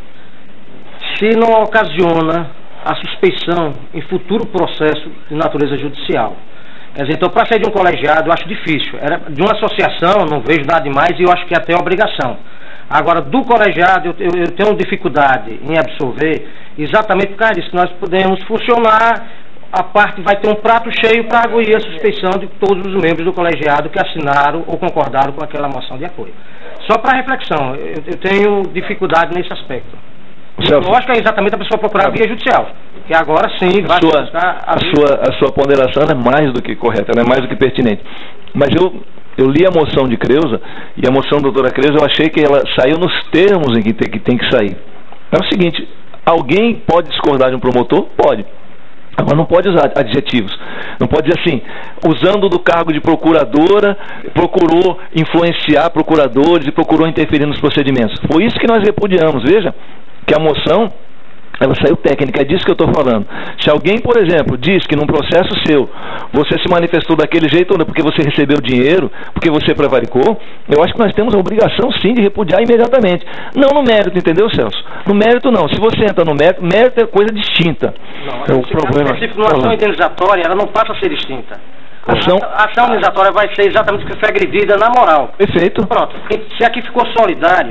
[SPEAKER 3] Se não ocasiona a suspeição em futuro processo de natureza judicial. Quer dizer, então, para sair de um colegiado, eu acho difícil. Era de uma associação, não vejo nada demais e eu acho que é até obrigação. Agora, do colegiado, eu, eu, eu tenho dificuldade em absorver, exatamente por causa disso, que nós podemos funcionar. A parte vai ter um prato cheio para aguir a suspeição de todos os membros do colegiado que assinaram ou concordaram com aquela moção de apoio. Só para reflexão, eu, eu tenho dificuldade nesse aspecto. Eu acho que é exatamente a pessoa procurar a via judicial, que agora sim vai
[SPEAKER 1] a sua, buscar a, a, sua, a sua ponderação é mais do que correta, ela é mais do que pertinente. Mas eu, eu li a moção de Creuza, e a moção da doutora Creuza, eu achei que ela saiu nos termos em que tem que, tem que sair. É o seguinte, alguém pode discordar de um promotor? Pode. Mas não pode usar adjetivos. Não pode dizer assim, usando do cargo de procuradora, procurou influenciar procuradores e procurou interferir nos procedimentos. Foi isso que nós repudiamos. Veja que a moção, ela saiu técnica, é disso que eu estou falando. Se alguém, por exemplo, diz que num processo seu, você se manifestou daquele jeito ou não, porque você recebeu dinheiro, porque você prevaricou, eu acho que nós temos a obrigação, sim, de repudiar imediatamente. Não no mérito, entendeu, Celso? No mérito, não. Se você entra no mérito, mérito é coisa distinta.
[SPEAKER 3] Não, é o problema. A ação indenizatória, ela não passa a ser distinta.
[SPEAKER 1] Ação...
[SPEAKER 3] A ação indenizatória vai ser exatamente o que foi agredida na moral.
[SPEAKER 1] Perfeito.
[SPEAKER 3] Pronto. Se aqui ficou solidário...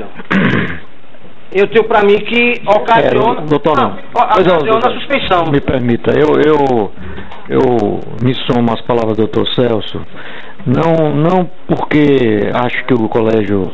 [SPEAKER 3] Eu tenho para mim que ocasiona,
[SPEAKER 2] é, doutor,
[SPEAKER 3] não, ocasiona a suspeição.
[SPEAKER 2] Me permita, eu, eu, eu me somo às palavras do doutor Celso, não, não porque acho que o colégio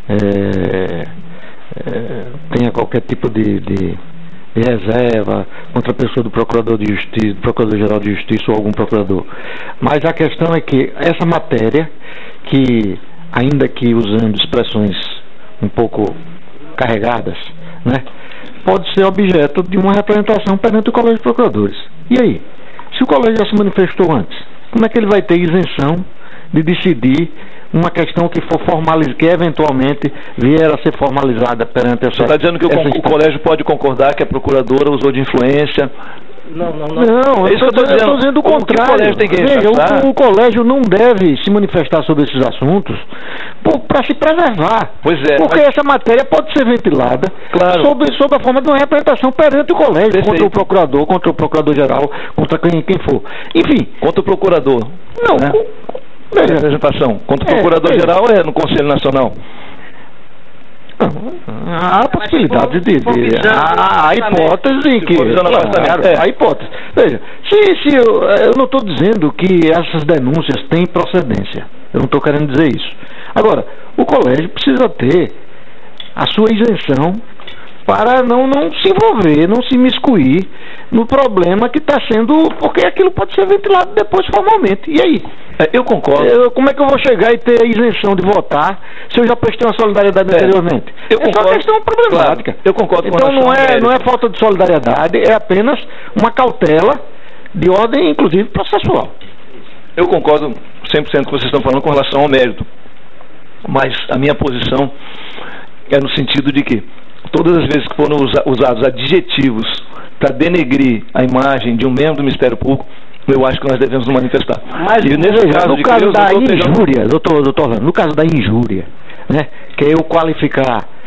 [SPEAKER 2] é, é, tenha qualquer tipo de, de, de reserva contra a pessoa do procurador de justiça, do procurador-geral de justiça ou algum procurador, mas a questão é que essa matéria, que ainda que usando expressões um pouco carregadas, né, pode ser objeto de uma representação perante o Colégio de Procuradores. E aí? Se o colégio já se manifestou antes, como é que ele vai ter isenção de decidir uma questão que for formalizada, que eventualmente vier a ser formalizada perante essa...
[SPEAKER 1] Você está dizendo que o, o colégio pode concordar que a procuradora usou de influência?
[SPEAKER 2] Não, não, não. Não, é isso eu estou dizendo, dizendo o contrário. O, colégio tem que Veja, o, o colégio não deve se manifestar sobre esses assuntos para se preservar.
[SPEAKER 1] Pois é.
[SPEAKER 2] Porque mas... essa matéria pode ser ventilada, claro, sob, sob a forma de uma representação perante o colégio, Perfeito. contra o procurador, contra o procurador-geral, contra quem, quem for. Enfim.
[SPEAKER 1] Contra o procurador.
[SPEAKER 2] Não,
[SPEAKER 1] né?
[SPEAKER 2] com...
[SPEAKER 1] Veja, a representação. Contra o é, procurador-geral é. é no Conselho Nacional.
[SPEAKER 2] Há possibilidade de, de há, há hipótese em que claro, é. há hipótese. Veja, se, se eu, eu não estou dizendo que essas denúncias têm procedência, eu não estou querendo dizer isso. Agora, o colégio precisa ter a sua isenção para não, não se envolver, não se miscuir no problema que está sendo, porque aquilo pode ser ventilado depois formalmente. E aí?
[SPEAKER 1] É, eu concordo.
[SPEAKER 2] Eu, como é que eu vou chegar e ter a isenção de votar se eu já prestei uma solidariedade é. anteriormente?
[SPEAKER 1] Eu
[SPEAKER 2] é só uma questão problemática.
[SPEAKER 1] Claro, eu concordo com
[SPEAKER 2] Então não é, não é falta de solidariedade, é apenas uma cautela de ordem, inclusive, processual.
[SPEAKER 1] Eu concordo cem por cento com o que vocês estão falando com relação ao mérito. Mas a minha posição é no sentido de que todas as vezes que foram usa, usados adjetivos para denegrir a imagem de um membro do Ministério Público, eu acho que nós devemos nos manifestar.
[SPEAKER 2] Mas e nesse caso, no caso da injúria, doutor, doutor, no caso da injúria, né, que é eu qualificar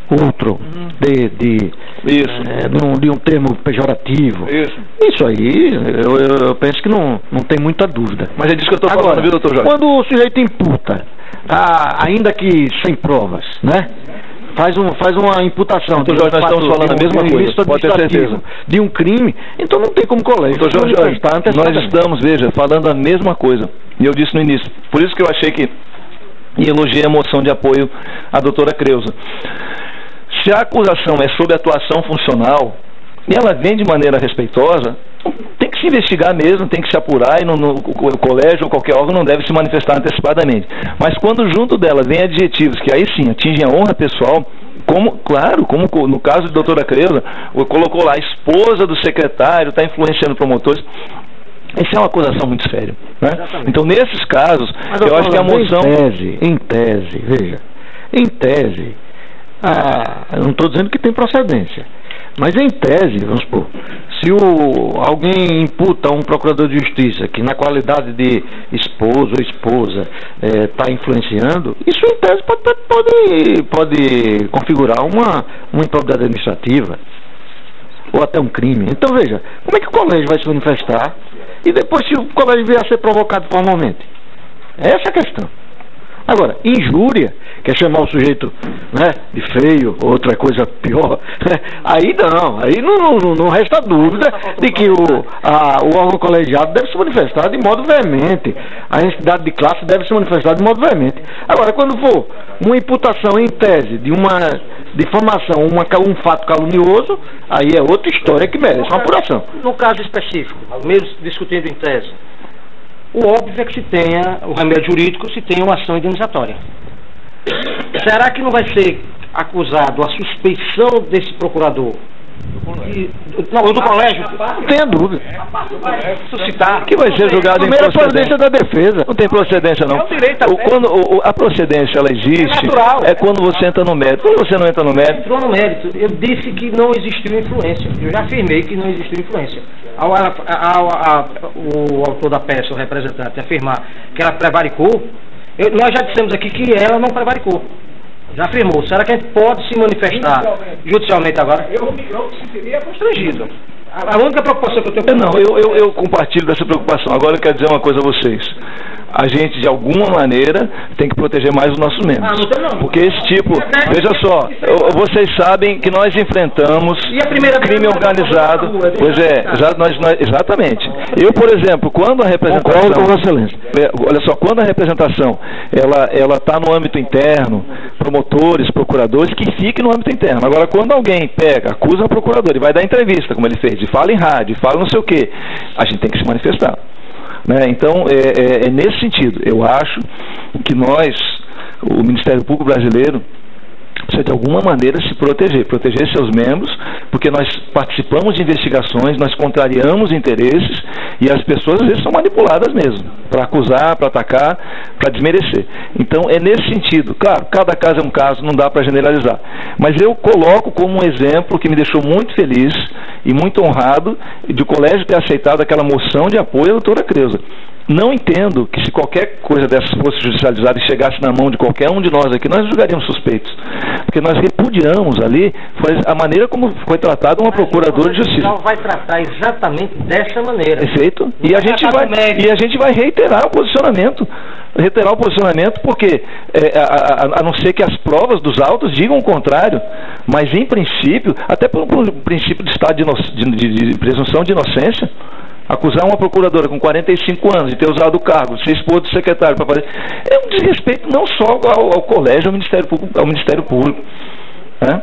[SPEAKER 4] outro, uhum. de, de,
[SPEAKER 1] Isso.
[SPEAKER 4] É, de, um, de um termo pejorativo.
[SPEAKER 1] Isso.
[SPEAKER 4] Isso aí, eu, eu, eu penso que não, não tem muita dúvida.
[SPEAKER 1] Mas é disso que eu estou falando, viu, doutor Jorge?
[SPEAKER 4] Quando o sujeito imputa, ah, ainda que sem provas, né? Faz, um, faz uma imputação.
[SPEAKER 1] Doutor Jorge, nós estamos falando a mesma coisa, pode ter certeza.
[SPEAKER 4] De um crime, então não tem como colégio.
[SPEAKER 1] Doutor Jorge, nós estamos, veja, falando a mesma coisa. E eu disse no início. Por isso que eu achei que e elogiei a moção de apoio à doutora Creuza. Se a acusação é sobre atuação funcional e ela vem de maneira respeitosa, tem que se investigar mesmo, tem que se apurar, e no, no, o colégio ou qualquer órgão não deve se manifestar antecipadamente. Mas quando junto dela vem adjetivos que aí sim atingem a honra pessoal, como, claro, como no caso da doutora Creuza, colocou lá, a esposa do secretário está influenciando promotores. Essa é uma acusação muito séria, né? Então, nesses casos, Mas eu, eu acho que a moção...
[SPEAKER 4] Em tese, em tese, veja, em tese, ah, eu não estou dizendo que tem procedência, mas em tese, vamos supor, se o, alguém imputa a um procurador de justiça que na qualidade de esposo ou esposa está é, influenciando, isso em tese pode, pode, pode configurar uma, uma improbidade administrativa ou até um crime. Então, veja, como é que o colégio vai se manifestar e depois se o colégio vier a ser provocado formalmente? Essa é a questão. Agora, injúria, que é chamar o sujeito, né, de feio, outra coisa pior, aí não, aí não, não, não resta dúvida de que o, a, o órgão colegiado deve se manifestar de modo veemente, a entidade de classe deve se manifestar de modo veemente. Agora, quando for uma imputação em tese de uma difamação, uma, um fato calunioso, aí é outra história que merece uma apuração.
[SPEAKER 3] No caso específico, mesmo discutindo em tese, o óbvio é que se tenha, o remédio jurídico, se tenha uma ação indenizatória. Será que não vai ser acusado a suspeição desse procurador? E, não, o do colégio?
[SPEAKER 4] Não tenha dúvida.
[SPEAKER 1] Suscitar. Que vai ser julgado em
[SPEAKER 4] primeira procedência da defesa.
[SPEAKER 1] Não tem procedência, não.
[SPEAKER 3] É o direito a,
[SPEAKER 1] o, quando, o, a procedência, ela existe, é, é quando você entra no mérito. Quando você não entra no mérito...
[SPEAKER 3] Entrou no mérito. Eu disse que não existiu influência. Eu já afirmei que não existiu influência. Ao, a, a, a, o autor da peça, o representante, afirmar que ela prevaricou, eu, nós já dissemos aqui que ela não prevaricou. Já afirmou. Será que a gente pode se manifestar judicialmente agora?
[SPEAKER 1] Eu, eu seria constrangido.
[SPEAKER 3] A, a única preocupação que eu tenho...
[SPEAKER 1] Não, eu, eu, eu compartilho dessa preocupação. Agora eu quero dizer uma coisa a vocês. A gente, de alguma maneira, tem que proteger mais os nossos membros. Ah, não tem não. Porque esse tipo... Veja só, eu, vocês sabem que nós enfrentamos crime organizado. Pois é, exa, nós, nós, exatamente. Eu, por exemplo, quando a representação...
[SPEAKER 4] Com Vossa Excelência.
[SPEAKER 1] Olha só, quando a representação ela ela está no âmbito interno, promotores, procuradores, que fique no âmbito interno. Agora, quando alguém pega, acusa o procurador e vai dar entrevista, como ele fez, e fala em rádio, fala não sei o quê, a gente tem que se manifestar. Né? Então, é, é, é nesse sentido. Eu acho que nós, o Ministério Público Brasileiro, precisa de alguma maneira se proteger, proteger seus membros, porque nós participamos de investigações, nós contrariamos interesses e as pessoas às vezes são manipuladas mesmo, para acusar, para atacar, para desmerecer. Então é nesse sentido. Claro, cada caso é um caso, não dá para generalizar, mas eu coloco como um exemplo que me deixou muito feliz e muito honrado de o colégio ter aceitado aquela moção de apoio à doutora Creuza. Não entendo que se qualquer coisa dessas fosse judicializada e chegasse na mão de qualquer um de nós aqui, nós julgaríamos suspeitos. Porque nós repudiamos ali foi a maneira como foi tratada uma procuradora de justiça.
[SPEAKER 3] Não vai tratar exatamente dessa maneira.
[SPEAKER 1] Perfeito. E a, gente vai, e a gente vai reiterar o posicionamento. Reiterar o posicionamento porque, é, a, a, a não ser que as provas dos autos digam o contrário, mas em princípio, até pelo, pelo princípio de estado de, de, de, de presunção de inocência, acusar uma procuradora com quarenta e cinco anos de ter usado o cargo, ser esposa do secretário para fazer, é um desrespeito não só ao, ao colégio, ao Ministério Público, ao Ministério Público, né?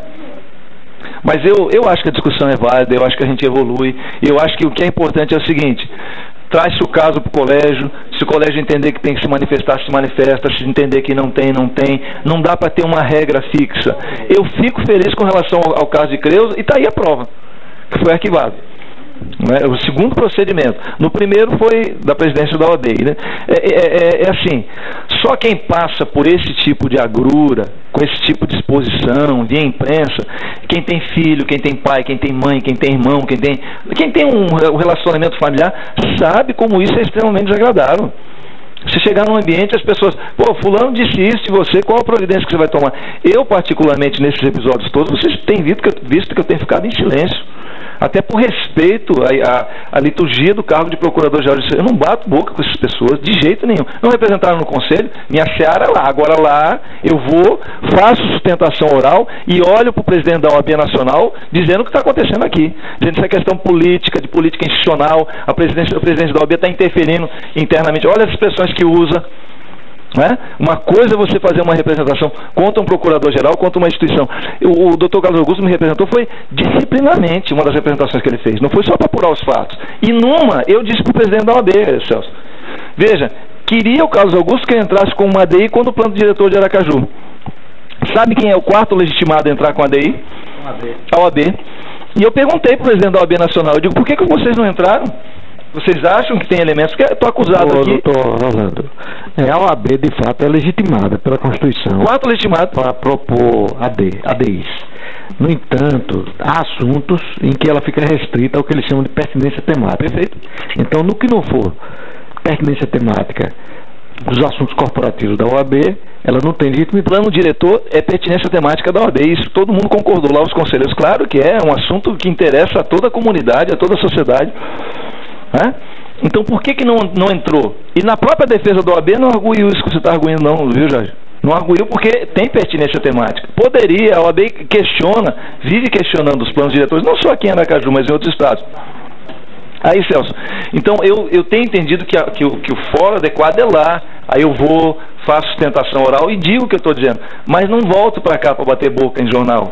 [SPEAKER 1] Mas eu, eu acho que a discussão é válida, eu acho que a gente evolui, e eu acho que o que é importante é o seguinte: traz-se o caso para o colégio, se o colégio entender que tem que se manifestar, se manifesta, se entender que não tem, não tem, não dá para ter uma regra fixa. Eu fico feliz com relação ao, ao caso de Creuza, e está aí a prova, que foi arquivado. É, o segundo procedimento. No primeiro foi da presidência da O D I, né? é, é, é assim, só quem passa por esse tipo de agrura, com esse tipo de exposição via imprensa, quem tem filho, quem tem pai, quem tem mãe, quem tem irmão, quem tem, quem tem um, um relacionamento familiar, sabe como isso é extremamente desagradável.
[SPEAKER 2] Você chegar num ambiente, as pessoas, pô, fulano disse isso de você, qual a providência que você vai tomar? Eu, particularmente, nesses episódios todos, vocês têm visto que eu, visto que eu tenho ficado em silêncio. Até por respeito à, à, à liturgia do cargo de Procurador-Geral de Justiça. Eu não bato boca com essas pessoas, de jeito nenhum. Não representaram no Conselho, minha seara é lá. Agora lá, eu vou, faço sustentação oral e olho para o presidente da O A B Nacional dizendo o que está acontecendo aqui. Dizendo que isso é questão política, de política institucional, a presidência, o presidente da O A B está interferindo internamente. Olha as expressões que usa. Não é? Uma coisa é você fazer uma representação contra um procurador-geral, contra uma instituição. O, o doutor Carlos Augusto me representou foi disciplinamente, uma das representações que ele fez. Não foi só para apurar os fatos. E numa, eu disse para o presidente da O A B, Celso, veja, queria o Carlos Augusto que entrasse com uma A D I quando o plano diretor de Aracaju. Sabe quem é o quarto legitimado a entrar com a A D I? A O A B. E eu perguntei para o presidente da O A B Nacional, eu digo, por que, que vocês não entraram? Vocês acham que tem elementos? Porque eu estou acusado
[SPEAKER 4] Ô,
[SPEAKER 2] aqui.
[SPEAKER 4] Doutor Rolando, é, a O A B de fato é legitimada pela Constituição.
[SPEAKER 2] Quatro legitimados.
[SPEAKER 4] Para propor A D, A D Is. No entanto, há assuntos em que ela fica restrita ao que eles chamam de pertinência temática.
[SPEAKER 2] Perfeito.
[SPEAKER 4] Então, no que não for pertinência temática dos assuntos corporativos da O A B, ela não tem legitimidade.
[SPEAKER 2] O plano diretor é pertinência temática da O A B. Isso todo mundo concordou lá, os conselheiros. Claro que é um assunto que interessa a toda a comunidade, a toda a sociedade. É? Então por que que não, não entrou? E na própria defesa da O A B não arguiu isso que você está arguindo não, viu, Jorge? Não arguiu porque tem pertinência temática. Poderia, a O A B questiona, vive questionando os planos diretores, não só aqui em Aracaju, mas em outros estados. Aí, Celso, então eu, eu tenho entendido que, a, que, o, que o fórum adequado é lá, aí eu vou, faço sustentação oral e digo o que eu estou dizendo, mas não volto para cá para bater boca em jornal.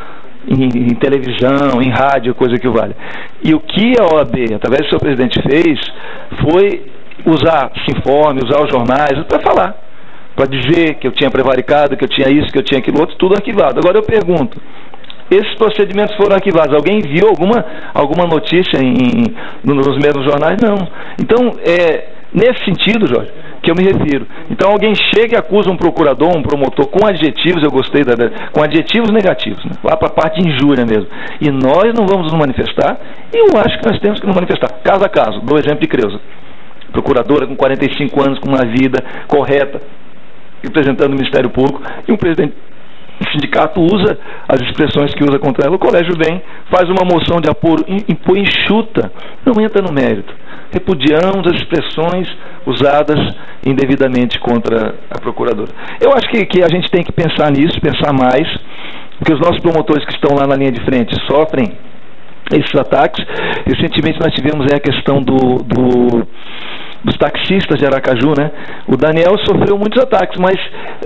[SPEAKER 2] Em, em televisão, em rádio, coisa que vale. E o que a O A B, através do seu presidente, fez foi usar esse informe, usar os jornais para falar, para dizer que eu tinha prevaricado, que eu tinha isso, que eu tinha aquilo outro, tudo arquivado. Agora eu pergunto, esses procedimentos foram arquivados, alguém viu alguma, alguma notícia em, em, nos mesmos jornais? Não. Então, é nesse sentido, Jorge, que eu me refiro. Então alguém chega e acusa um procurador, um promotor, com adjetivos, eu gostei, da, com adjetivos negativos, né? Lá para a parte de injúria mesmo. E nós não vamos nos manifestar, e eu acho que nós temos que nos manifestar, caso a caso. Dou exemplo de Creuza, procuradora com quarenta e cinco anos, com uma vida correta, representando o Ministério Público, e um presidente do sindicato usa as expressões que usa contra ela. O colégio vem, faz uma moção de apuro, impõe enxuta, não entra no mérito. Repudiamos as expressões usadas indevidamente contra a procuradora. Eu acho que, que a gente tem que pensar nisso, pensar mais, porque os nossos promotores que estão lá na linha de frente sofrem esses ataques. Recentemente nós tivemos aí a questão do, do, dos taxistas de Aracaju, né? O Daniel sofreu muitos ataques, mas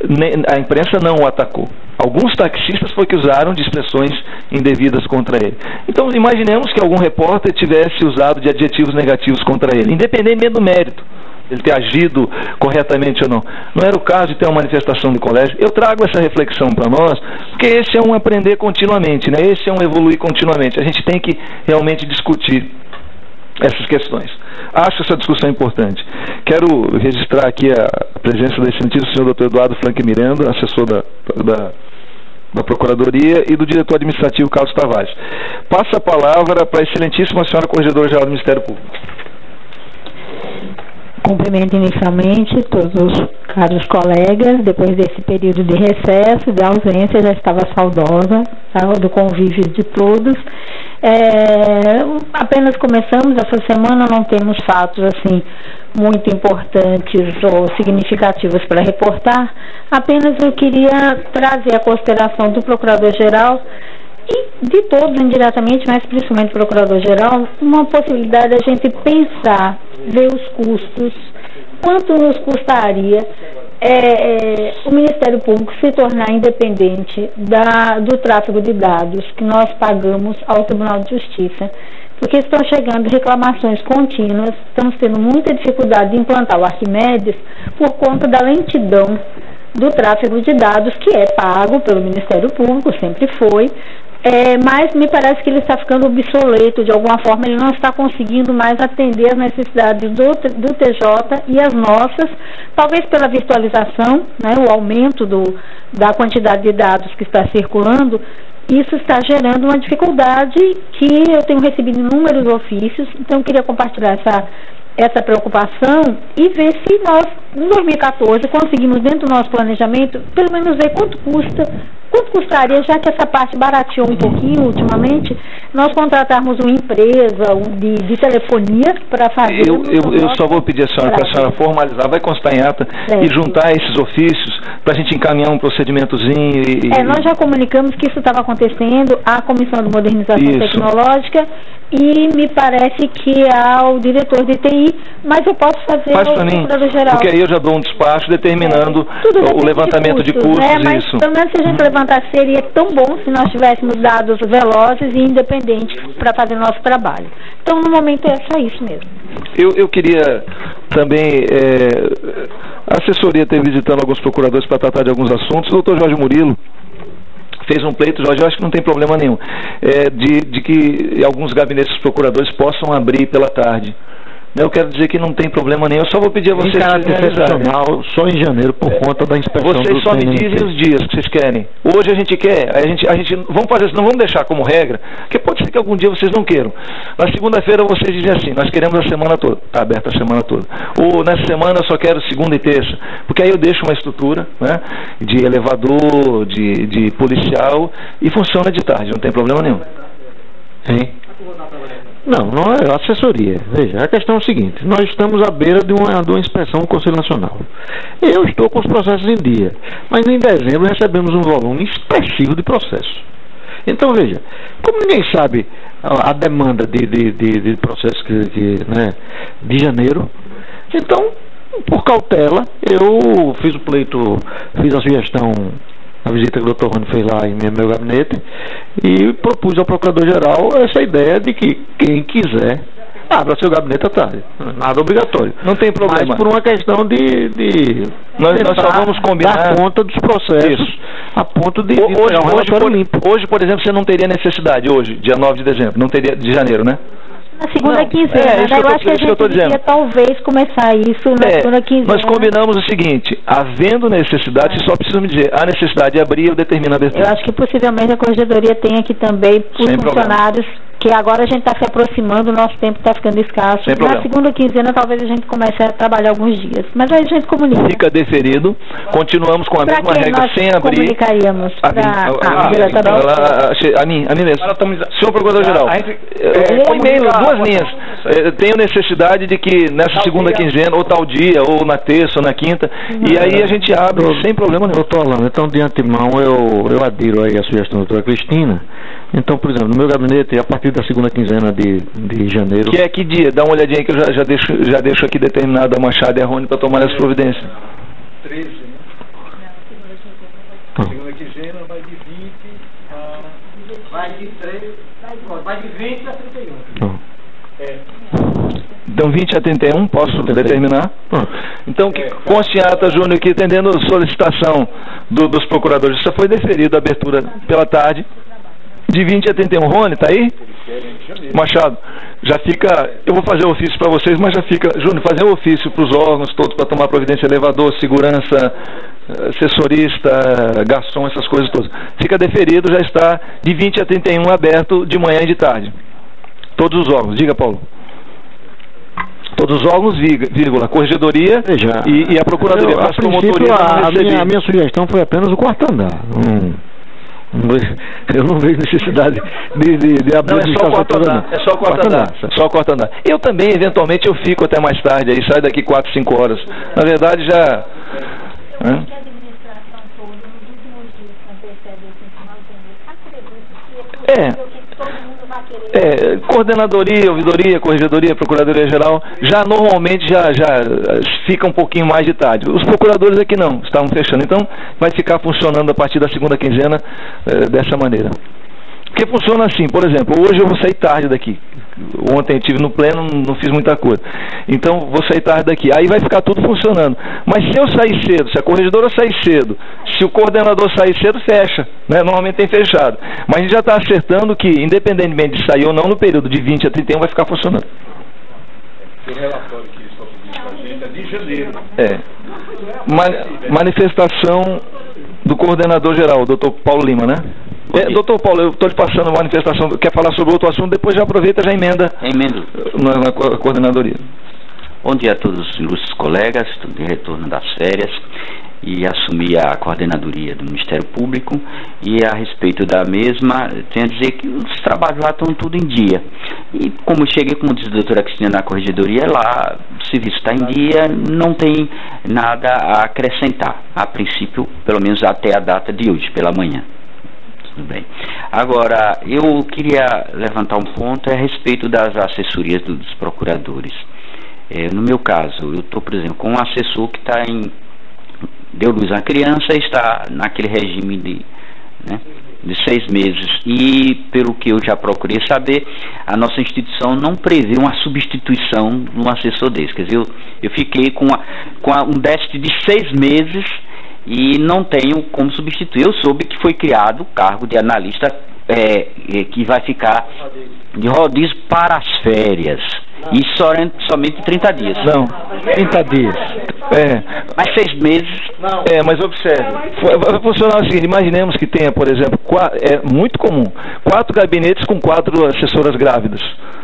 [SPEAKER 2] a imprensa não o atacou. Alguns taxistas foi que usaram de expressões indevidas contra ele. Então imaginemos que algum repórter tivesse usado de adjetivos negativos contra ele, independentemente do mérito, ele ter agido corretamente ou não. Não era o caso de ter uma manifestação do colégio. Eu trago essa reflexão para nós, porque esse é um aprender continuamente, né? Esse é um evoluir continuamente. A gente tem que realmente discutir essas questões. Acho essa discussão importante. Quero registrar aqui a presença do excelentíssimo senhor doutor Eduardo Franque Miranda, assessor da, da, da Procuradoria, e do diretor administrativo Carlos Tavares. Passo a palavra para a excelentíssima senhora Corregedora-Geral do Ministério Público.
[SPEAKER 5] Cumprimento inicialmente todos os caros colegas. Depois desse período de recesso, de ausência, já estava saudosa, tá, do convívio de todos. É, apenas começamos essa semana, não temos fatos assim muito importantes ou significativos para reportar. Apenas eu queria trazer a consideração do Procurador-Geral e de todos indiretamente, mas principalmente do Procurador-Geral, uma possibilidade de a gente pensar, ver os custos, quanto nos custaria é, é, o Ministério Público se tornar independente da, do tráfego de dados que nós pagamos ao Tribunal de Justiça, porque estão chegando reclamações contínuas, estamos tendo muita dificuldade de implantar o Arquimedes por conta da lentidão do tráfego de dados, que é pago pelo Ministério Público, sempre foi, é, mas me parece que ele está ficando obsoleto, de alguma forma ele não está conseguindo mais atender as necessidades do, do T J e as nossas, talvez pela virtualização, né, o aumento do, da quantidade de dados que está circulando. Isso está gerando uma dificuldade que eu tenho recebido inúmeros ofícios, então eu queria compartilhar essa, essa preocupação e ver se nós, em dois mil e quatorze, conseguimos, dentro do nosso planejamento, pelo menos ver quanto custa, quanto custaria, já que essa parte barateou um pouquinho ultimamente, nós contratarmos uma empresa de, de telefonia para fazer...
[SPEAKER 1] Eu, eu, eu só vou pedir a senhora para a senhora formalizar, vai constar em ata é. e juntar esses ofícios para a gente encaminhar um procedimentozinho e...
[SPEAKER 5] É, nós já comunicamos que isso estava acontecendo à Comissão de Modernização isso. Tecnológica e me parece que ao diretor de T I, mas eu posso fazer
[SPEAKER 1] Faz para mim,
[SPEAKER 5] geral.
[SPEAKER 1] Porque aí eu já dou um despacho determinando
[SPEAKER 5] é,
[SPEAKER 1] o levantamento de custos, de custos
[SPEAKER 5] né? Mas
[SPEAKER 1] isso.
[SPEAKER 5] pelo menos se a gente hum. levantar, seria tão bom se nós tivéssemos dados velozes e independentes para fazer o nosso trabalho. Então, no momento, é só isso mesmo.
[SPEAKER 1] Eu, eu queria também... É, a assessoria esteve visitando alguns procuradores para tratar de alguns assuntos. O doutor Jorge Murilo fez um pleito, Jorge, eu acho que não tem problema nenhum, é, de, de que alguns gabinetes dos procuradores possam abrir pela tarde. Eu quero dizer que não tem problema nenhum, eu só vou pedir a vocês...
[SPEAKER 4] Em caráter excepcional, só em janeiro, por é. conta da inspeção
[SPEAKER 1] vocês
[SPEAKER 4] do
[SPEAKER 1] só me dizem os dias que vocês querem. Hoje a gente quer, a gente, a gente vamos fazer isso, não vamos deixar como regra, porque pode ser que algum dia vocês não queiram. Na segunda-feira vocês dizem assim, nós queremos a semana toda, está aberta a semana toda. Ou nessa semana eu só quero segunda e terça, porque aí eu deixo uma estrutura, né, de elevador, de, de policial, e funciona de tarde, não tem problema nenhum.
[SPEAKER 4] Hein? Não, não é assessoria. Veja, a questão é o seguinte, nós estamos à beira de uma, de uma inspeção do Conselho Nacional. Eu estou com os processos em dia, mas em dezembro recebemos um volume expressivo de processos. Então, veja, como ninguém sabe a, a demanda de, de, de, de processos que, que, né, de janeiro, então, por cautela, eu fiz o pleito, fiz a sugestão, a visita que o doutor Rony fez lá em meu gabinete, e propus ao Procurador-Geral essa ideia de que quem quiser abra seu gabinete à tarde. Nada obrigatório.
[SPEAKER 1] Não tem problema.
[SPEAKER 4] Mas por uma questão de... de
[SPEAKER 1] nós, nós só vamos combinar...
[SPEAKER 4] dar conta dos processos Isso. a ponto de... de
[SPEAKER 1] hoje, um hoje, por, limpo. hoje, por exemplo, você não teria necessidade, hoje, dia nove de dezembro, não teria de janeiro, né?
[SPEAKER 5] Na segunda não, quinzena, é, né? eu, eu acho que a gente devia talvez começar isso na é, segunda quinzena.
[SPEAKER 1] Nós combinamos o seguinte, havendo necessidade, vocês só precisam me dizer, a necessidade de abrir, eu determino a abertura.
[SPEAKER 5] Eu acho que possivelmente a Corregedoria tem aqui também os
[SPEAKER 1] Sem
[SPEAKER 5] funcionários, problema. que agora a gente está se aproximando, o nosso tempo está ficando escasso.
[SPEAKER 1] Sem
[SPEAKER 5] na
[SPEAKER 1] problema.
[SPEAKER 5] segunda quinzena talvez a gente comece a trabalhar alguns dias, mas aí a gente comunica.
[SPEAKER 1] Fica deferido, continuamos com a
[SPEAKER 5] pra
[SPEAKER 1] mesma regra, sem abrir.
[SPEAKER 5] Comunicaríamos
[SPEAKER 1] a,
[SPEAKER 5] pra,
[SPEAKER 1] a, a,
[SPEAKER 5] a,
[SPEAKER 1] a, a, a mim, a mim mesmo. Senhor Procurador-Geral, um e-mail, duas linhas. Tenho necessidade de que nessa segunda quinzena, ou tal dia, ou na terça, ou na quinta, uhum. e aí a gente abre eu, sem problema nenhum.
[SPEAKER 4] Doutor Orlando, então de antemão eu, eu adiro aí a sugestão da doutora Cristina. Então, por exemplo, no meu gabinete, a partir da segunda quinzena de, de janeiro...
[SPEAKER 1] Que é que dia? Dá uma olhadinha que eu já, já, deixo, já deixo aqui determinado a Machado e a Rony para tomar as providências.
[SPEAKER 6] treze, né?
[SPEAKER 4] Ah.
[SPEAKER 6] Segunda quinzena vai de vinte a... Vai de três... Vai de vinte a trinta e um.
[SPEAKER 4] Ah.
[SPEAKER 6] É.
[SPEAKER 1] Então, vinte a trinta e um, posso determinar?
[SPEAKER 4] Ah.
[SPEAKER 1] Então, que conste em ata, Júnior, que atendendo a solicitação do, dos procuradores, isso foi deferido a abertura pela tarde, de vinte a trinta e um. Rony, tá aí? Machado, já fica, eu vou fazer o ofício para vocês, mas já fica, Júnior, fazer o ofício para os órgãos todos para tomar providência, elevador, segurança, assessorista, garçom, essas coisas todas. Fica deferido, já está de vinte a trinta e um aberto de manhã e de tarde. Todos os órgãos. Diga, Paulo. Todos os órgãos, vírgula, Corregedoria e, e a Procuradoria.
[SPEAKER 4] Eu, a, princípio, a, a, minha, a minha sugestão foi apenas o quarto andar. Hum. Eu não vejo necessidade de, de, de abrir
[SPEAKER 1] não, é só o quarto andar. É só o quarto andar. Só o quarto andar. Eu também, eventualmente, eu fico até mais tarde aí, saio daqui quatro, cinco horas. Na verdade, já... Né? É... É, coordenadoria, ouvidoria, corregedoria, procuradoria-geral, já normalmente já, já fica um pouquinho mais de tarde. Os procuradores aqui não, estavam fechando. Então, vai ficar funcionando a partir da segunda quinzena é, dessa maneira. Porque funciona assim, por exemplo, hoje eu vou sair tarde daqui. Ontem eu estive no pleno, não fiz muita coisa. Então, vou sair tarde daqui. Aí vai ficar tudo funcionando. Mas se eu sair cedo, se a corregedora sair cedo, se o coordenador sair cedo, fecha. Né? Normalmente tem fechado. Mas a gente já está acertando que, independentemente de sair ou não, no período de vinte a trinta e um vai ficar funcionando.
[SPEAKER 6] O relatório que eles estão pedindo para a gente é de janeiro.
[SPEAKER 1] É. Ma manifestação do coordenador-geral, doutor Paulo Lima, né? É, doutor Paulo, eu estou lhe passando a manifestação, quer falar sobre outro assunto, depois já aproveita e já emenda
[SPEAKER 7] Emendo.
[SPEAKER 1] Na, na coordenadoria.
[SPEAKER 7] Bom dia a todos os ilustres colegas, estou de retorno das férias e assumi a coordenadoria do Ministério Público, e a respeito da mesma, tenho a dizer que os trabalhos lá estão tudo em dia. E como cheguei, como diz a doutora Cristina, na corregedoria lá, o serviço está em dia, não tem nada a acrescentar, a princípio, pelo menos até a data de hoje, pela manhã. Tudo bem. Agora, eu queria levantar um ponto a respeito das assessorias dos procuradores. É, no meu caso, eu estou, por exemplo, com um assessor que está em... deu luz à criança e está naquele regime de, né, de seis meses. E, pelo que eu já procurei saber, a nossa instituição não prevê uma substituição de um assessor desse. Quer dizer, eu, eu fiquei com, a, com a, um déficit de seis meses e não tenho como substituir. Eu soube que foi criado o cargo de analista é, é, que vai ficar de rodízio para as férias. E só, somente trinta dias.
[SPEAKER 2] Não, trinta dias. É.
[SPEAKER 7] Mas seis meses.
[SPEAKER 2] É, mas observe. Vai funcionar o seguinte: imaginemos que tenha, por exemplo, quatro, é muito comum, quatro gabinetes com quatro assessoras grávidas.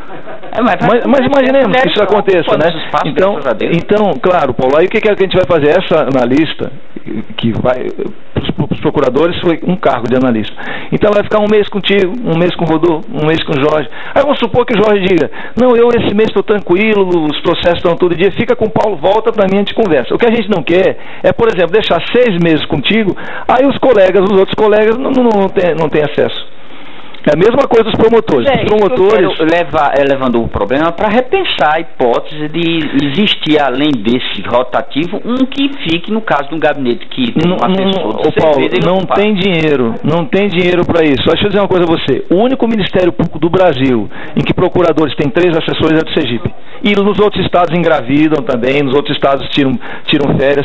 [SPEAKER 2] É, mas, mas, mas imaginemos que isso aconteça, né? Então, então, claro, Paulo, aí o que, que a gente vai fazer? Essa analista, que vai, para os procuradores, foi um cargo de analista. Então, ela vai ficar um mês contigo, um mês com o Rodolfo, um mês com o Jorge. Aí vamos supor que o Jorge diga: não, eu esse mês estou tranquilo, os processos estão todo dia, fica com o Paulo, volta para mim, a gente conversa. O que a gente não quer é, por exemplo, deixar seis meses contigo, aí os colegas, os outros colegas não, não, não, tem, não tem acesso. É a mesma coisa dos promotores.
[SPEAKER 7] É,
[SPEAKER 2] os promotores
[SPEAKER 7] eu levar, é, levando o problema para repensar a hipótese de existir, além desse rotativo, um que fique, no caso de um gabinete que tem
[SPEAKER 2] não,
[SPEAKER 7] um assessor
[SPEAKER 2] não, de Paulo, não tem dinheiro, não tem dinheiro para isso. Deixa eu dizer uma coisa a você: o único Ministério Público do Brasil em que procuradores têm três assessores é do Sergipe. E nos outros estados engravidam também, nos outros estados tiram, tiram férias.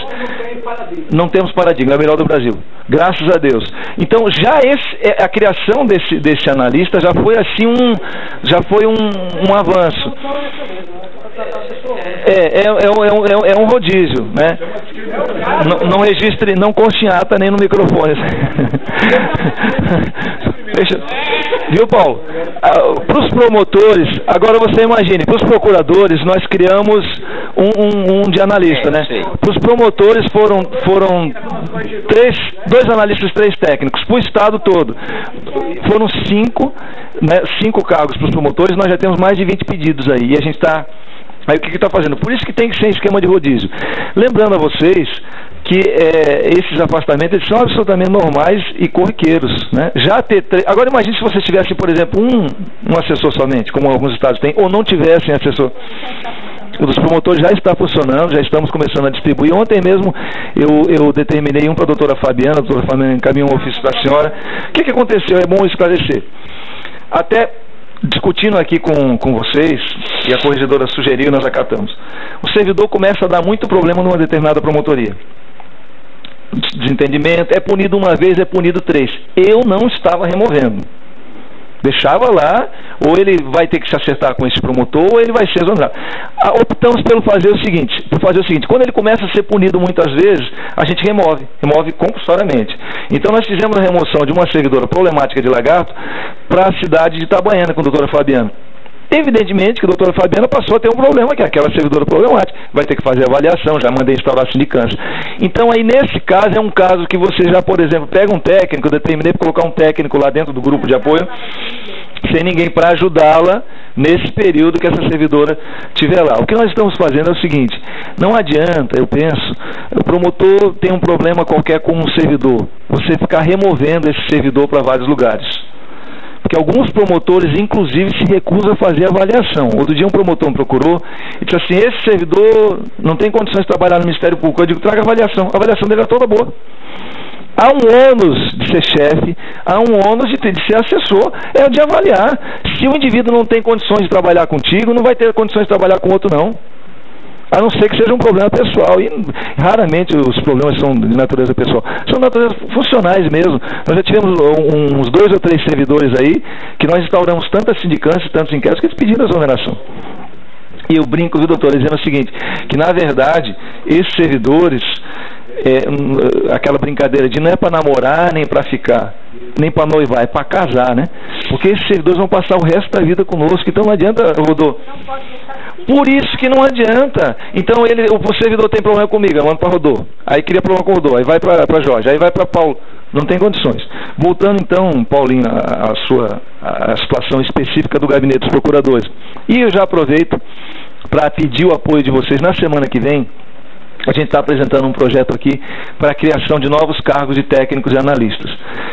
[SPEAKER 2] Não temos paradigma, é o melhor do Brasil, graças a Deus. Então, já esse, a criação desse, desse analista já foi assim um, já foi um, um avanço. É, é, é, é, é um rodízio, né? Não, não registre, não conste em ata nem no microfone. Deixa, viu, Paulo? Ah, para os promotores, agora você imagine, para os procuradores nós criamos um, um, um de analista, né? Para os promotores foram, foram três, dois analistas, três técnicos, para o estado todo foram cinco, né, cinco cargos para os promotores. Nós já temos mais de vinte pedidos aí, e a gente está... Aí o que está fazendo? Por isso que tem que ser esquema de rodízio. Lembrando a vocês que é, esses afastamentos eles são absolutamente normais e corriqueiros, né? Já ter tre... Agora imagine se você tivesse, por exemplo, um, um assessor somente, como alguns estados têm, ou não tivessem assessor. O dos promotores já está funcionando, já estamos começando a distribuir. Ontem mesmo eu, eu determinei um para a doutora Fabiana, a doutora Fabiana encaminhou um ofício para a senhora. O que, que aconteceu? É bom esclarecer. Até discutindo aqui com, com vocês, e a corregedora sugeriu, nós acatamos. O servidor começa a dar muito problema numa determinada promotoria. Desentendimento, é punido uma vez, é punido três. Eu não estava removendo. Deixava lá, ou ele vai ter que se acertar com esse promotor, ou ele vai ser exonerado. Ah, optamos pelo fazer o seguinte, por fazer o seguinte, quando ele começa a ser punido muitas vezes, a gente remove, remove compulsoriamente. Então nós fizemos a remoção de uma servidora problemática de Lagarto para a cidade de Itabaiana, com a doutora Fabiana. Evidentemente que a doutora Fabiana passou a ter um problema, que é aquela servidora problemática, vai ter que fazer avaliação, já mandei instaurar a sindicância. Então aí nesse caso é um caso que você já, por exemplo, pega um técnico, eu determinei para colocar um técnico lá dentro do grupo de apoio, sem ninguém para ajudá-la nesse período que essa servidora estiver lá. O que nós estamos fazendo é o seguinte: não adianta, eu penso, o promotor tem um problema qualquer com um servidor, você ficar removendo esse servidor para vários lugares. Porque alguns promotores, inclusive, se recusam a fazer avaliação. Outro dia um promotor me procurou e disse assim: esse servidor não tem condições de trabalhar no Ministério Público. Eu digo: traga avaliação. A avaliação dele é toda boa. Há um ônus de ser chefe, há um ônus de, ter, de ser assessor, é o de avaliar. Se o indivíduo não tem condições de trabalhar contigo, não vai ter condições de trabalhar com outro, não. A não ser que seja um problema pessoal, e raramente os problemas são de natureza pessoal, são de natureza funcionais mesmo. Nós já tivemos uns dois ou três servidores aí, que nós instauramos tantas sindicâncias, tantos inquéritos, que eles pediram exoneração. E eu brinco, viu, doutor, dizendo o seguinte, que na verdade, esses servidores, é, aquela brincadeira de não é para namorar, nem para ficar, nem para noivar, é para casar, né? Porque esses servidores vão passar o resto da vida conosco, então não adianta, Rodô. Por isso que não adianta. Então ele, o servidor tem problema comigo, eu mando para Rodô. Aí cria problema com o Rodô, aí vai para Jorge, aí vai para Paulo. Não tem condições. Voltando então, Paulinho, a, a sua a situação específica do gabinete dos procuradores. E eu já aproveito para pedir o apoio de vocês. Na semana que vem, a gente está apresentando um projeto aqui para a criação de novos cargos de técnicos e analistas.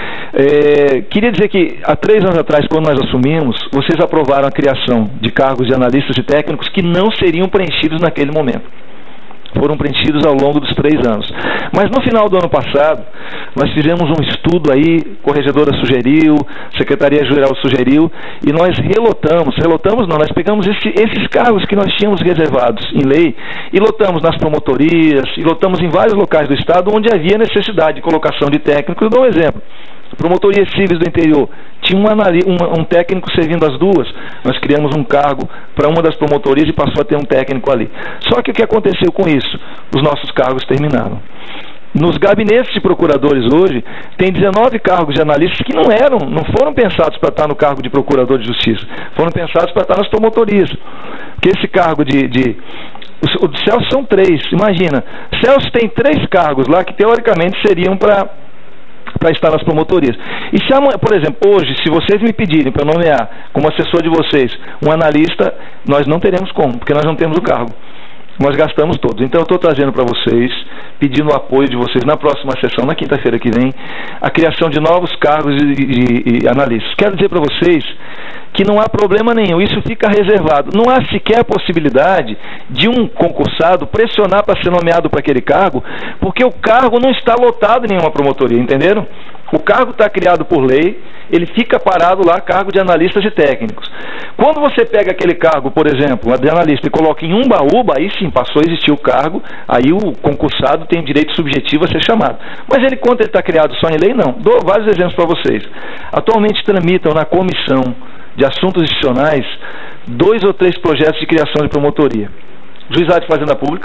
[SPEAKER 2] É, queria dizer que há três anos atrás, quando nós assumimos, vocês aprovaram a criação de cargos de analistas e técnicos que não seriam preenchidos naquele momento. Foram preenchidos ao longo dos três anos. Mas no final do ano passado, nós fizemos um estudo aí, corregedora sugeriu, Secretaria-Geral sugeriu, e nós relotamos, relotamos não, nós pegamos esse, esses cargos que nós tínhamos reservados em lei, e lotamos nas promotorias, e lotamos em vários locais do Estado onde havia necessidade de colocação de técnico. Eu dou um exemplo. Promotorias Civis do interior, tinha um, um, um técnico servindo as duas, nós criamos um cargo para uma das promotorias e passou a ter um técnico ali. Só que o que aconteceu com isso? Os nossos cargos terminaram. Nos gabinetes de procuradores hoje, tem dezenove cargos de analistas que não eram, não foram pensados para estar no cargo de procurador de justiça, foram pensados para estar nas promotorias. Porque esse cargo de... de o de Celso são três, imagina, Celso tem três cargos lá que teoricamente seriam para... para estar nas promotorias. E se amanhã, por exemplo, hoje, se vocês me pedirem para nomear como assessor de vocês um analista, nós não teremos como, porque nós não temos o cargo. Nós gastamos todos. Então eu estou trazendo para vocês, pedindo o apoio de vocês na próxima sessão, na quinta-feira que vem, a criação de novos cargos de, de, de analistas. Quero dizer para vocês que não há problema nenhum, isso fica reservado. Não há sequer a possibilidade de um concursado pressionar para ser nomeado para aquele cargo, porque o cargo não está lotado em nenhuma promotoria, entenderam? O cargo está criado por lei, ele fica parado lá, cargo de analistas e técnicos. Quando você pega aquele cargo, por exemplo, de analista, e coloca em um baúba, aí sim, passou a existir o cargo, aí o concursado tem direito subjetivo a ser chamado. Mas ele, quando ele está criado só em lei, não. Dou vários exemplos para vocês. Atualmente tramitam na Comissão de Assuntos Institucionais dois ou três projetos de criação de promotoria. Juizado de Fazenda Pública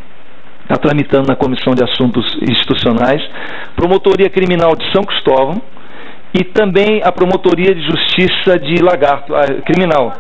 [SPEAKER 2] está tramitando na Comissão de Assuntos Institucionais, Promotoria Criminal de São Cristóvão e também a Promotoria de Justiça de Lagarto, a, criminal.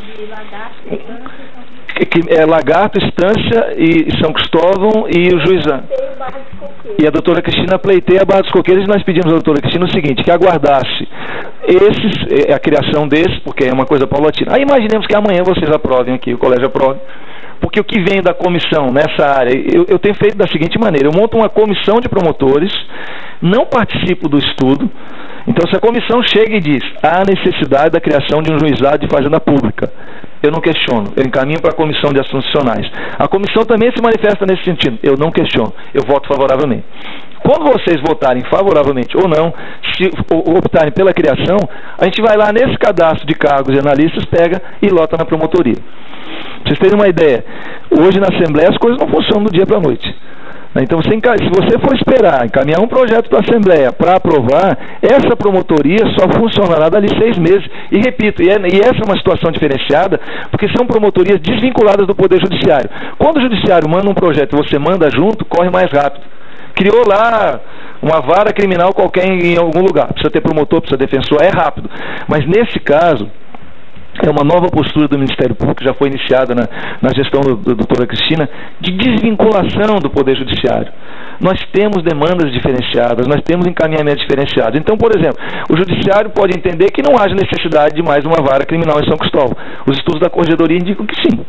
[SPEAKER 2] É Lagarto, Estância e São Cristóvão e o juizado. E a doutora Cristina pleiteia a Barra dos Coqueiros, e nós pedimos à doutora Cristina o seguinte, que aguardasse esses, a criação desses, porque é uma coisa paulatina. Aí imaginemos que amanhã vocês aprovem aqui, o colégio aprove, porque o que vem da comissão nessa área, eu, eu tenho feito da seguinte maneira, eu monto uma comissão de promotores, não participo do estudo, então se a comissão chega e diz, há necessidade da criação de um juizado de fazenda pública, eu não questiono, eu encaminho para a Comissão de Assuntos Institucionais. A comissão também se manifesta nesse sentido, eu não questiono, eu voto favoravelmente. Quando vocês votarem favoravelmente ou não, se optarem pela criação, a gente vai lá nesse cadastro de cargos e analistas, pega e lota na promotoria. Pra vocês terem uma ideia, hoje na Assembleia as coisas não funcionam do dia para a noite. Então, se você for esperar encaminhar um projeto para a Assembleia para aprovar, essa promotoria só funcionará dali seis meses. E repito, e, é, e essa é uma situação diferenciada, porque são promotorias desvinculadas do Poder Judiciário. Quando o Judiciário manda um projeto e você manda junto, corre mais rápido. Criou lá uma vara criminal qualquer em, em algum lugar, precisa ter promotor, precisa ter defensor, é rápido. Mas nesse caso, é uma nova postura do Ministério Público, que já foi iniciada na, na gestão da do, doutora Cristina, de desvinculação do Poder Judiciário. Nós temos demandas diferenciadas, nós temos encaminhamentos diferenciados. Então, por exemplo, o Judiciário pode entender que não haja necessidade de mais uma vara criminal em São Cristóvão. Os estudos da Corregedoria indicam que sim.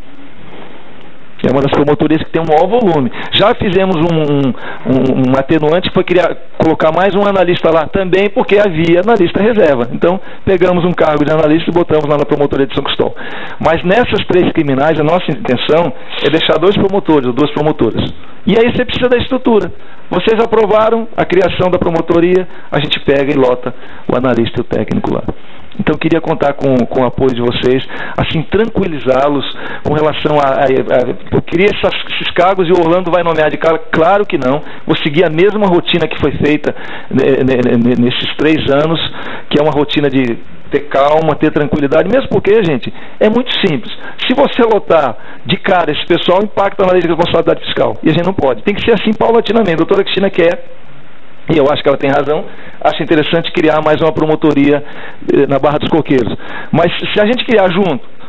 [SPEAKER 2] É uma das promotorias que tem um maior volume. Já fizemos um, um, um atenuante que foi criar, colocar mais um analista lá também, porque havia analista reserva. Então, pegamos um cargo de analista e botamos lá na promotoria de São Cristóvão. Mas nessas três criminais, a nossa intenção é deixar dois promotores ou duas promotoras. E aí você precisa da estrutura. Vocês aprovaram a criação da promotoria, a gente pega e lota o analista e o técnico lá. Então eu queria contar com, com o apoio de vocês, assim, tranquilizá-los com relação a, a, a eu queria essas, esses cargos e o Orlando vai nomear de cara, claro que não, vou seguir a mesma rotina que foi feita nesses três anos, que é uma rotina de ter calma, ter tranquilidade, mesmo porque, gente, é muito simples. Se você lotar de cara esse pessoal, impacta na lei de responsabilidade fiscal, e a gente não pode, tem que ser assim paulatinamente. A doutora Cristina quer, e eu acho que ela tem razão, acho interessante criar mais uma promotoria eh, na Barra dos Coqueiros. Mas se a gente criar junto,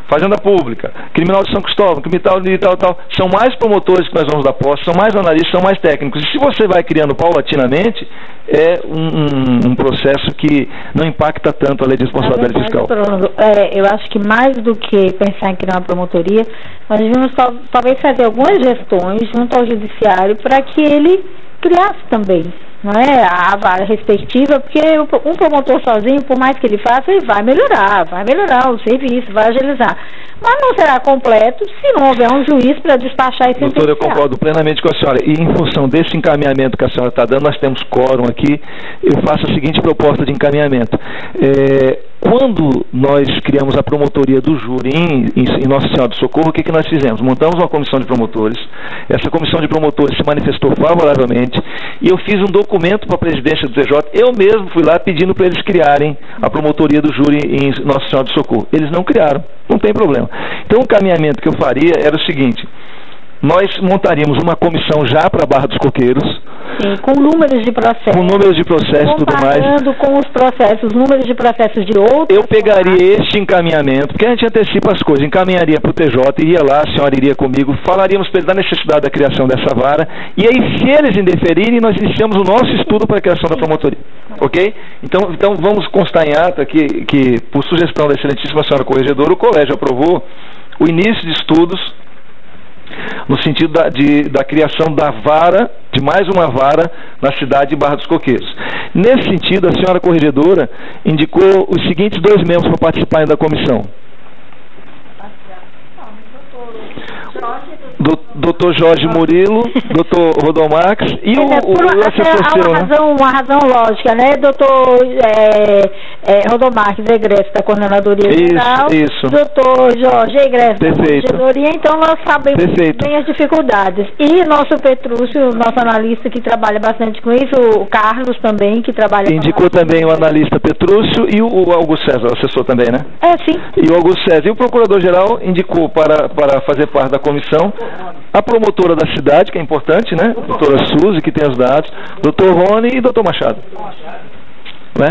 [SPEAKER 2] Fazenda Pública, Criminal de São Cristóvão, Criminal de tal, tal, são mais promotores que nós vamos dar posse, são mais analistas, são mais técnicos. E se você vai criando paulatinamente, é um, um, um processo que não impacta tanto a lei de responsabilidade
[SPEAKER 5] verdade,
[SPEAKER 2] fiscal.
[SPEAKER 5] Bruno, é, eu acho que mais do que pensar em criar uma promotoria, nós devemos tal, talvez fazer algumas gestões junto ao judiciário para que ele criasse também, não é, a vara respectiva, porque um promotor sozinho, por mais que ele faça, ele vai melhorar, vai melhorar o serviço, vai agilizar. Mas não será completo se não houver um juiz para despachar e sentenciar.
[SPEAKER 2] Doutor, eu concordo plenamente com a senhora. E em função desse encaminhamento que a senhora está dando, nós temos quórum aqui, eu faço a seguinte proposta de encaminhamento. É, quando nós criamos a promotoria do júri em, em, em Nossa Senhora do Socorro, o que, que nós fizemos? Montamos uma comissão de promotores, essa comissão de promotores se manifestou favoravelmente, e eu fiz um documento para a presidência do T J, eu mesmo fui lá pedindo para eles criarem a promotoria do júri em Nossa Senhora do Socorro. Eles não criaram, não tem problema. Então o caminhamento que eu faria era o seguinte: nós montaríamos uma comissão já para a Barra dos Coqueiros.
[SPEAKER 5] Sim, com números de processos.
[SPEAKER 2] Com números de processos e tudo mais.
[SPEAKER 5] Comparando com os processos, números de processos de outros.
[SPEAKER 2] Eu pegaria este encaminhamento, porque a gente antecipa as coisas, encaminharia para o T J, iria lá, a senhora iria comigo, falaríamos para eles da necessidade da criação dessa vara, e aí se eles indeferirem, nós iniciamos o nosso estudo para a criação da promotoria. Ok? Então, então vamos constar em ata que, que, por sugestão da excelentíssima senhora corregedora, o colégio aprovou o início de estudos no sentido da, de, da criação da vara, de mais uma vara na cidade de Barra dos Coqueiros. Nesse sentido, a senhora corregedora indicou os seguintes dois membros para participarem da comissão. doutor Jorge Murilo, doutor Rodomax e o, o, o assessor
[SPEAKER 5] há
[SPEAKER 2] seu,
[SPEAKER 5] uma,
[SPEAKER 2] né?
[SPEAKER 5] razão, uma razão lógica, né? doutor é, é, Rodomax, egresso da Coordenadoria Geral.
[SPEAKER 2] Isso, isso. doutor
[SPEAKER 5] Jorge, egresso da
[SPEAKER 2] Perfeito.
[SPEAKER 5] Corregedoria. Então nós sabemos
[SPEAKER 2] Perfeito.
[SPEAKER 5] bem as dificuldades. E nosso Petrúcio, nosso analista que trabalha bastante com isso, o Carlos também, que trabalha...
[SPEAKER 2] Indicou também o analista Petrúcio e o, o Augusto César, o assessor também, né?
[SPEAKER 5] É, sim.
[SPEAKER 2] E o Augusto César. E o Procurador-Geral indicou para, para fazer parte da comissão a promotora da cidade, que é importante, né? Doutora Suzy, que tem os dados, doutor Rony e doutor Machado. Né?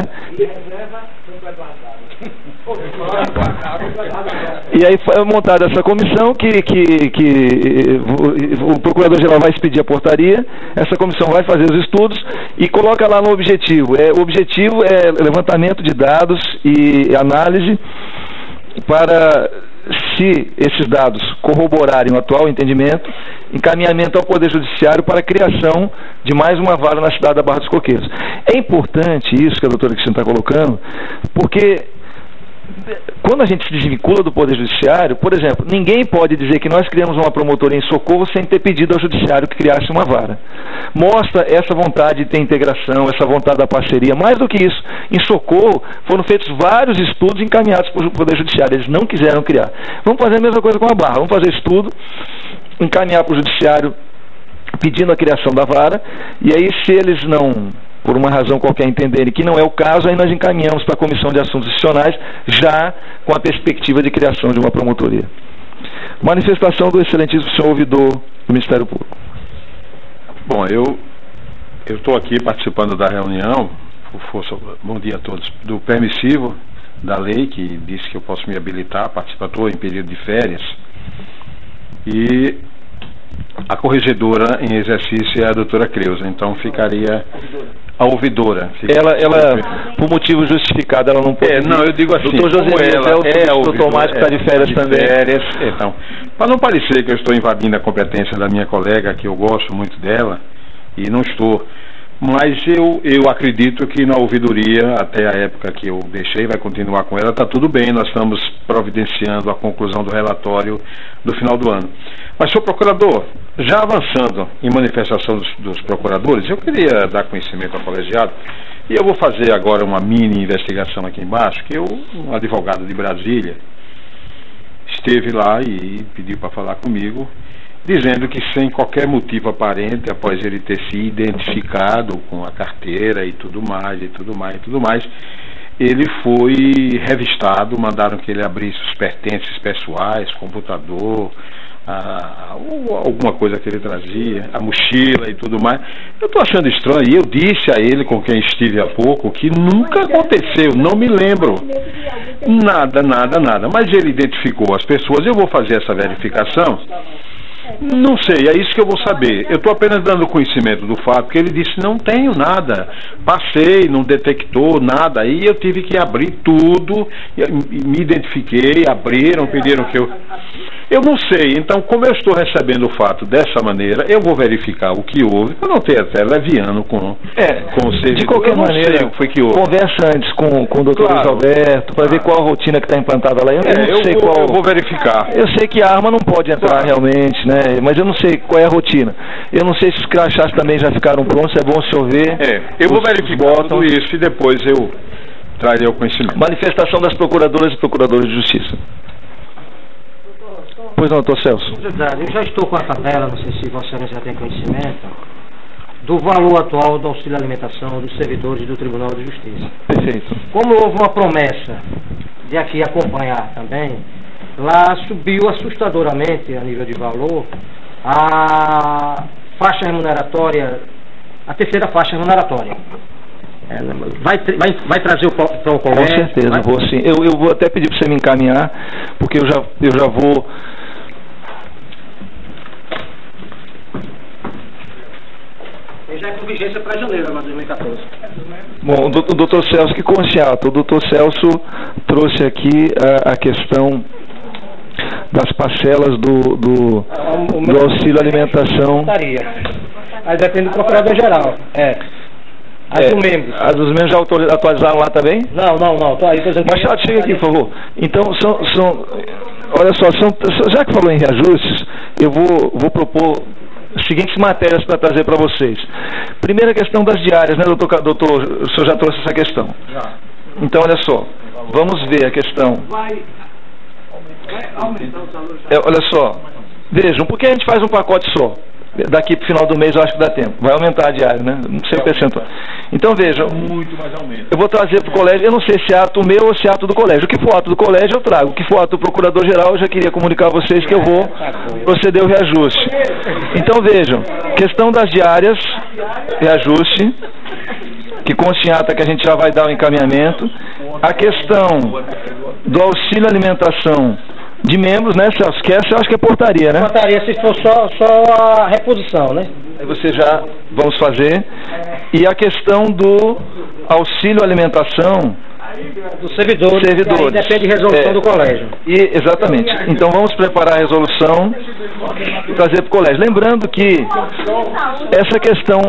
[SPEAKER 2] E aí foi montada essa comissão que, que, que o, o Procurador-Geral vai expedir a portaria, essa comissão vai fazer os estudos e coloca lá no objetivo. É, o objetivo é levantamento de dados e análise para, se esses dados corroborarem o atual entendimento, encaminhamento ao Poder Judiciário para a criação de mais uma vara na cidade da Barra dos Coqueiros. É importante isso que a doutora Cristina está colocando, porque quando a gente se desvincula do Poder Judiciário, por exemplo, ninguém pode dizer que nós criamos uma promotoria em Socorro sem ter pedido ao Judiciário que criasse uma vara. Mostra essa vontade de ter integração, essa vontade da parceria. Mais do que isso, em Socorro foram feitos vários estudos encaminhados para o Poder Judiciário. Eles não quiseram criar. Vamos fazer a mesma coisa com a Barra. Vamos fazer estudo, encaminhar para o Judiciário pedindo a criação da vara, e aí se eles não, por uma razão qualquer, entenderem que não é o caso, aí nós encaminhamos para a Comissão de Assuntos Institucionais, já com a perspectiva de criação de uma promotoria. Manifestação do excelentíssimo senhor ouvidor do Ministério Público.
[SPEAKER 8] Bom, eu eu estou aqui participando da reunião, por força, bom dia a todos, do permissivo da lei, que disse que eu posso me habilitar, participar, estou em período de férias, e a corregedora em exercício é a doutora Creuza, então ficaria a ouvidora. Fica
[SPEAKER 2] ela, ela por motivo justificado, ela não pode...
[SPEAKER 8] É, não, eu digo assim,
[SPEAKER 2] doutor José
[SPEAKER 8] ela é a ouvidora,
[SPEAKER 2] doutor Márcio está de férias
[SPEAKER 8] de
[SPEAKER 2] também.
[SPEAKER 8] Férias, então, para não parecer que eu estou invadindo a competência da minha colega, que eu gosto muito dela, e não estou, mas eu, eu acredito que na ouvidoria, até a época que eu deixei, vai continuar com ela, está tudo bem, nós estamos providenciando a conclusão do relatório do final do ano. Mas, senhor procurador, já avançando em manifestação dos, dos procuradores, eu queria dar conhecimento ao colegiado, e eu vou fazer agora uma mini investigação aqui embaixo, que eu, um advogado de Brasília, esteve lá e pediu para falar comigo, dizendo que sem qualquer motivo aparente, após ele ter se identificado com a carteira e tudo mais, e tudo mais, e tudo mais, ele foi revistado, mandaram que ele abrisse os pertences pessoais, computador, a, ou alguma coisa que ele trazia, a mochila e tudo mais. Eu estou achando estranho, e eu disse a ele, com quem estive há pouco, que nunca aconteceu, não me lembro. Nada, nada, nada. Mas ele identificou as pessoas, eu vou fazer essa verificação. Não sei, é isso que eu vou saber. Eu estou apenas dando conhecimento do fato que ele disse, não tenho nada, passei, não detectou nada, aí eu tive que abrir tudo, me identifiquei, abriram, pediram que eu... Eu não sei, então como eu estou recebendo o fato dessa maneira, eu vou verificar o que houve, eu não tenho até leviano com,
[SPEAKER 2] é,
[SPEAKER 8] com o servidor.
[SPEAKER 2] De qualquer maneira,
[SPEAKER 8] foi que houve.
[SPEAKER 2] Conversa antes com, com o doutor
[SPEAKER 8] Claro.
[SPEAKER 2] Luiz Alberto, para ver qual a rotina que está implantada lá. Eu,
[SPEAKER 8] É,
[SPEAKER 2] eu não
[SPEAKER 8] eu,
[SPEAKER 2] sei
[SPEAKER 8] vou,
[SPEAKER 2] qual...
[SPEAKER 8] eu vou verificar.
[SPEAKER 2] Eu sei que a arma não pode entrar
[SPEAKER 8] Claro.
[SPEAKER 2] realmente, né? Mas eu não sei qual é a rotina. Eu não sei se os crachás também já ficaram prontos, é bom o senhor ver.
[SPEAKER 8] É, eu vou
[SPEAKER 2] Os-
[SPEAKER 8] verificar
[SPEAKER 2] os
[SPEAKER 8] tudo
[SPEAKER 2] botões.
[SPEAKER 8] isso e depois eu trarei o conhecimento.
[SPEAKER 2] Manifestação das procuradoras e procuradores de justiça. Pois não, doutor Celso.
[SPEAKER 3] Verdade, eu já estou com a tabela, não sei se Vossa Excelência já tem conhecimento, do valor atual do auxílio alimentação dos servidores do Tribunal de Justiça.
[SPEAKER 2] Perfeito.
[SPEAKER 3] Como houve uma promessa de aqui acompanhar também, lá subiu assustadoramente a nível de valor a faixa remuneratória, a terceira faixa remuneratória. É, vai, vai, vai trazer o para o
[SPEAKER 2] Com
[SPEAKER 3] colégio?
[SPEAKER 2] certeza,
[SPEAKER 3] vai?
[SPEAKER 2] vou sim. Eu, eu vou até pedir para você me encaminhar, porque eu já, eu já vou...
[SPEAKER 3] Ele já é com vigência para janeiro de dois mil e quatorze.
[SPEAKER 2] Bom, o doutor, o doutor Celso, que conste ato, o doutor Celso trouxe aqui a, a questão das parcelas do, do,
[SPEAKER 3] O
[SPEAKER 2] do auxílio alimentação.
[SPEAKER 3] Aí depende do procurador-geral. É. As
[SPEAKER 2] É,
[SPEAKER 3] do membro.
[SPEAKER 2] As dos membros já autor- atualizaram lá também?
[SPEAKER 3] Não, não, não. Tô aí, tô dizendo que-
[SPEAKER 2] Machado, chega aqui, por favor. Então, são, são olha só, são, já que falou em reajustes, eu vou, vou propor as seguintes matérias para trazer para vocês. Primeira questão das diárias, né, doutor, Ca- doutor? O senhor já trouxe essa questão.
[SPEAKER 6] Já.
[SPEAKER 2] Então, olha só, vamos ver a questão.
[SPEAKER 6] Vai, vai aumentar o salário.
[SPEAKER 2] É, olha só, vejam, por que a gente faz um pacote só? Daqui para o final do mês eu acho que dá tempo. Vai aumentar a diária, né? Não sei o percentual. Então vejam,
[SPEAKER 6] Muito mais aumenta.
[SPEAKER 2] eu vou trazer para o colégio, eu não sei se é ato meu ou se é ato do colégio. O que for ato do colégio eu trago. O que for ato do procurador-geral eu já queria comunicar a vocês que eu vou proceder o reajuste. Então vejam, questão das diárias, reajuste, que conste em ata que a gente já vai dar o encaminhamento. A questão do auxílio alimentação de membros, né, Celso? Que essa eu acho que é portaria, né?
[SPEAKER 3] Portaria se for só, só a reposição, né?
[SPEAKER 2] Aí você já vamos fazer. E a questão do auxílio alimentação
[SPEAKER 3] Dos servidores.
[SPEAKER 2] servidores.
[SPEAKER 3] Aí depende de resolução
[SPEAKER 2] É.
[SPEAKER 3] do colégio.
[SPEAKER 2] E, exatamente. Então vamos preparar a resolução e trazer para o colégio. Lembrando que essa questão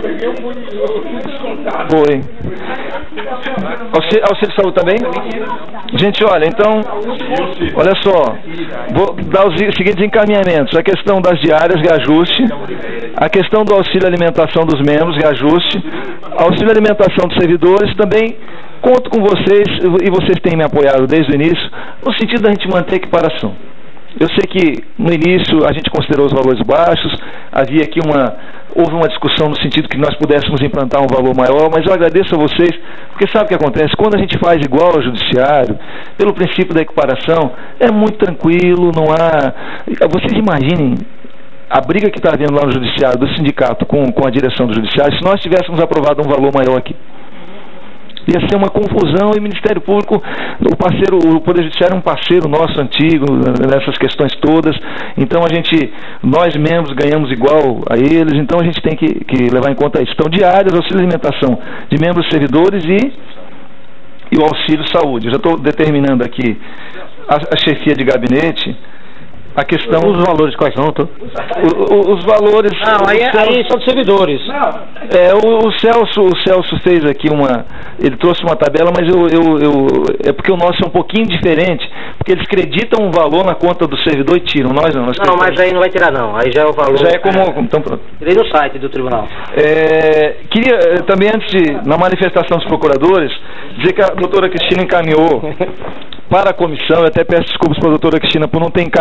[SPEAKER 2] foi. Auxílio, auxílio de saúde também? Gente, olha, então, olha só, vou dar os seguintes encaminhamentos. A questão das diárias, reajuste. A questão do auxílio alimentação dos membros, reajuste. Auxílio alimentação dos servidores, também conto com vocês, e vocês têm me apoiado desde o início, no sentido da gente manter a equiparação. Eu sei que no início a gente considerou os valores baixos, havia aqui uma, houve uma discussão no sentido que nós pudéssemos implantar um valor maior, mas eu agradeço a vocês, porque sabe o que acontece? Quando a gente faz igual ao judiciário, pelo princípio da equiparação, é muito tranquilo, não há... Vocês imaginem a briga que está havendo lá no judiciário, do sindicato com, com a direção do judiciário, se nós tivéssemos aprovado um valor maior aqui. Ia ser uma confusão, e o Ministério Público, o parceiro, o Poder Judiciário é um parceiro nosso antigo nessas questões todas, então a gente, nós membros ganhamos igual a eles, então a gente tem que, que levar em conta isso. Então, diárias, auxílio alimentação de membros servidores e, e o auxílio saúde. Eu já estou determinando aqui a, a chefia de gabinete. A questão... Os valores quais são? Tô? O, o, os valores...
[SPEAKER 3] Não, aí,
[SPEAKER 2] Celso,
[SPEAKER 3] aí são dos servidores.
[SPEAKER 2] é, o, o, Celso, o Celso fez aqui uma... Ele trouxe uma tabela, mas eu, eu, eu, é porque o nosso é um pouquinho diferente, porque eles creditam um valor na conta do servidor e tiram. Nós não. Nós
[SPEAKER 3] Não, mas aí não vai tirar não. Aí já é o valor.
[SPEAKER 2] já é como... como então pronto.
[SPEAKER 3] Tirei no site do tribunal.
[SPEAKER 2] É, queria eh, também, antes de, na manifestação dos procuradores, dizer que a doutora Cristina encaminhou para a comissão, eu até peço desculpas para a doutora Cristina por não ter encaminhado ainda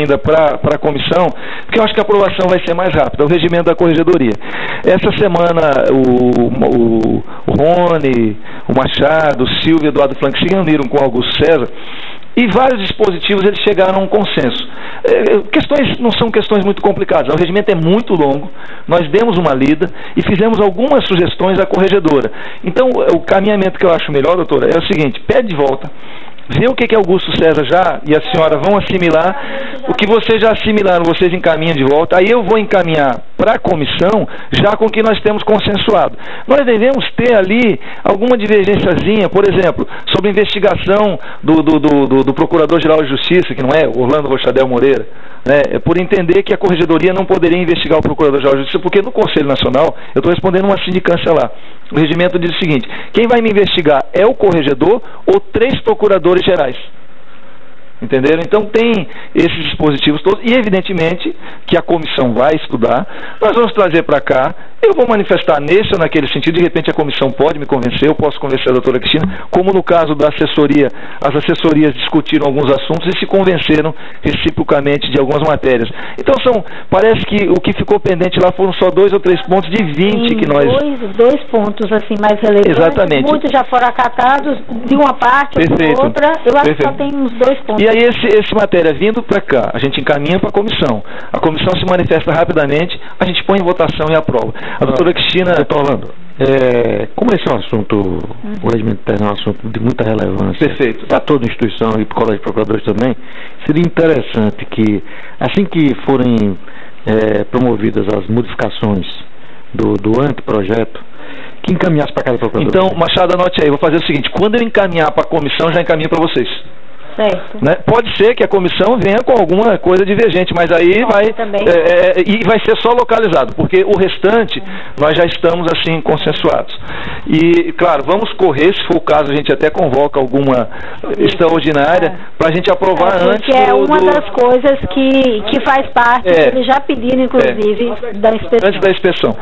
[SPEAKER 2] ainda para a comissão, porque eu acho que a aprovação vai ser mais rápida, o regimento da corregedoria. Essa semana o, o, o Rony, o Machado, o Silvio e o Eduardo Frank se reuniram com o Augusto César e vários dispositivos eles chegaram a um consenso. É, questões não são questões muito complicadas, o regimento é muito longo, nós demos uma lida e fizemos algumas sugestões à corregedora. Então o caminhamento que eu acho melhor, doutora, é o seguinte: pede de volta, vê o que que Augusto César já e a senhora vão assimilar, o que vocês já assimilaram, vocês encaminham de volta, aí eu vou encaminhar para a comissão já com o que nós temos consensuado. Nós devemos ter ali alguma divergênciazinha, por exemplo, sobre a investigação do, do, do, do, do Procurador-Geral de Justiça, que não é Orlando Rochadel Moreira, né, é por entender que a Corregedoria não poderia investigar o Procurador-Geral de Justiça, porque no Conselho Nacional, eu estou respondendo uma sindicância lá, o regimento diz o seguinte: quem vai me investigar é o corregedor ou três procuradores gerais. Entenderam? Então tem esses dispositivos todos e evidentemente que a comissão vai estudar, nós vamos trazer para cá, eu vou manifestar nesse ou naquele sentido, de repente a comissão pode me convencer, eu posso convencer a doutora Cristina, como no caso da assessoria, as assessorias discutiram alguns assuntos e se convenceram reciprocamente de algumas matérias. Então são, parece que o que ficou pendente lá foram só dois ou três pontos de vinte Sim, que nós...
[SPEAKER 5] Dois, dois pontos assim mais relevantes,
[SPEAKER 2] Exatamente.
[SPEAKER 5] Muitos já foram acatados de uma parte ou de outra, eu acho Perfeito. que só tem uns dois pontos.
[SPEAKER 2] E aí esse, esse matéria vindo para cá, a gente encaminha para a comissão, a comissão se manifesta rapidamente, a gente põe em votação e aprova. A doutora Cristina...
[SPEAKER 4] Doutor Orlando, é, como esse é um assunto, uhum. o regimento interno é um assunto de muita relevância para toda instituição e para o Colégio de Procuradores também, seria interessante que, assim que forem é, promovidas as modificações do, do anteprojeto, que encaminhasse para cada procurador.
[SPEAKER 2] Então, Machado, anote aí, vou fazer o seguinte: quando eu encaminhar para a comissão, já encaminho para vocês.
[SPEAKER 5] Certo.
[SPEAKER 2] Né? Pode ser que a comissão venha com alguma coisa divergente, mas aí Pode vai é, é, e vai ser só localizado, porque o restante uhum. nós já estamos assim consensuados. E claro, vamos correr, se for o caso a gente até convoca alguma Isso. extraordinária é. para a gente aprovar
[SPEAKER 5] é,
[SPEAKER 2] antes.
[SPEAKER 5] Porque é uma
[SPEAKER 2] do...
[SPEAKER 5] das coisas que, que faz parte, é. eles já pediram inclusive é. da inspeção.
[SPEAKER 2] Antes da inspeção.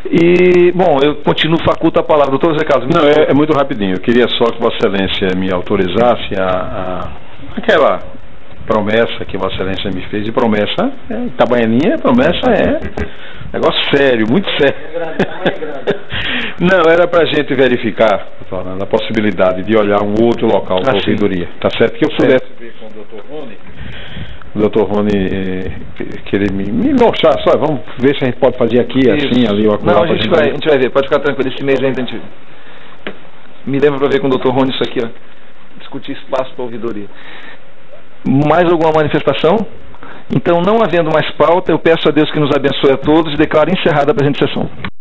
[SPEAKER 2] E bom, eu continuo, faculto a palavra, doutor Zé Carlos.
[SPEAKER 8] Não, é, é muito rapidinho. Eu queria só que Vossa Excelência me autorizasse a, a aquela promessa que Vossa Excelência me fez, e promessa é Itabaianinha, promessa é negócio sério, muito sério. Não, era para a gente verificar a possibilidade de olhar um outro local para a ouvidoria, tá certo? Que eu pudesse ver com o doutor Rony, o doutor Rony, que ele me, me mostrar, só vamos ver se a gente pode fazer aqui, Isso. assim, ali, ou
[SPEAKER 2] Não, a gente, vai, a gente vai ver, pode ficar tranquilo, esse mês ainda a gente me lembra para ver com o doutor Rony isso aqui, ó. Discutir espaço para ouvidoria. Mais alguma manifestação? Então, não havendo mais pauta, eu peço a Deus que nos abençoe a todos e declaro encerrada a presente sessão.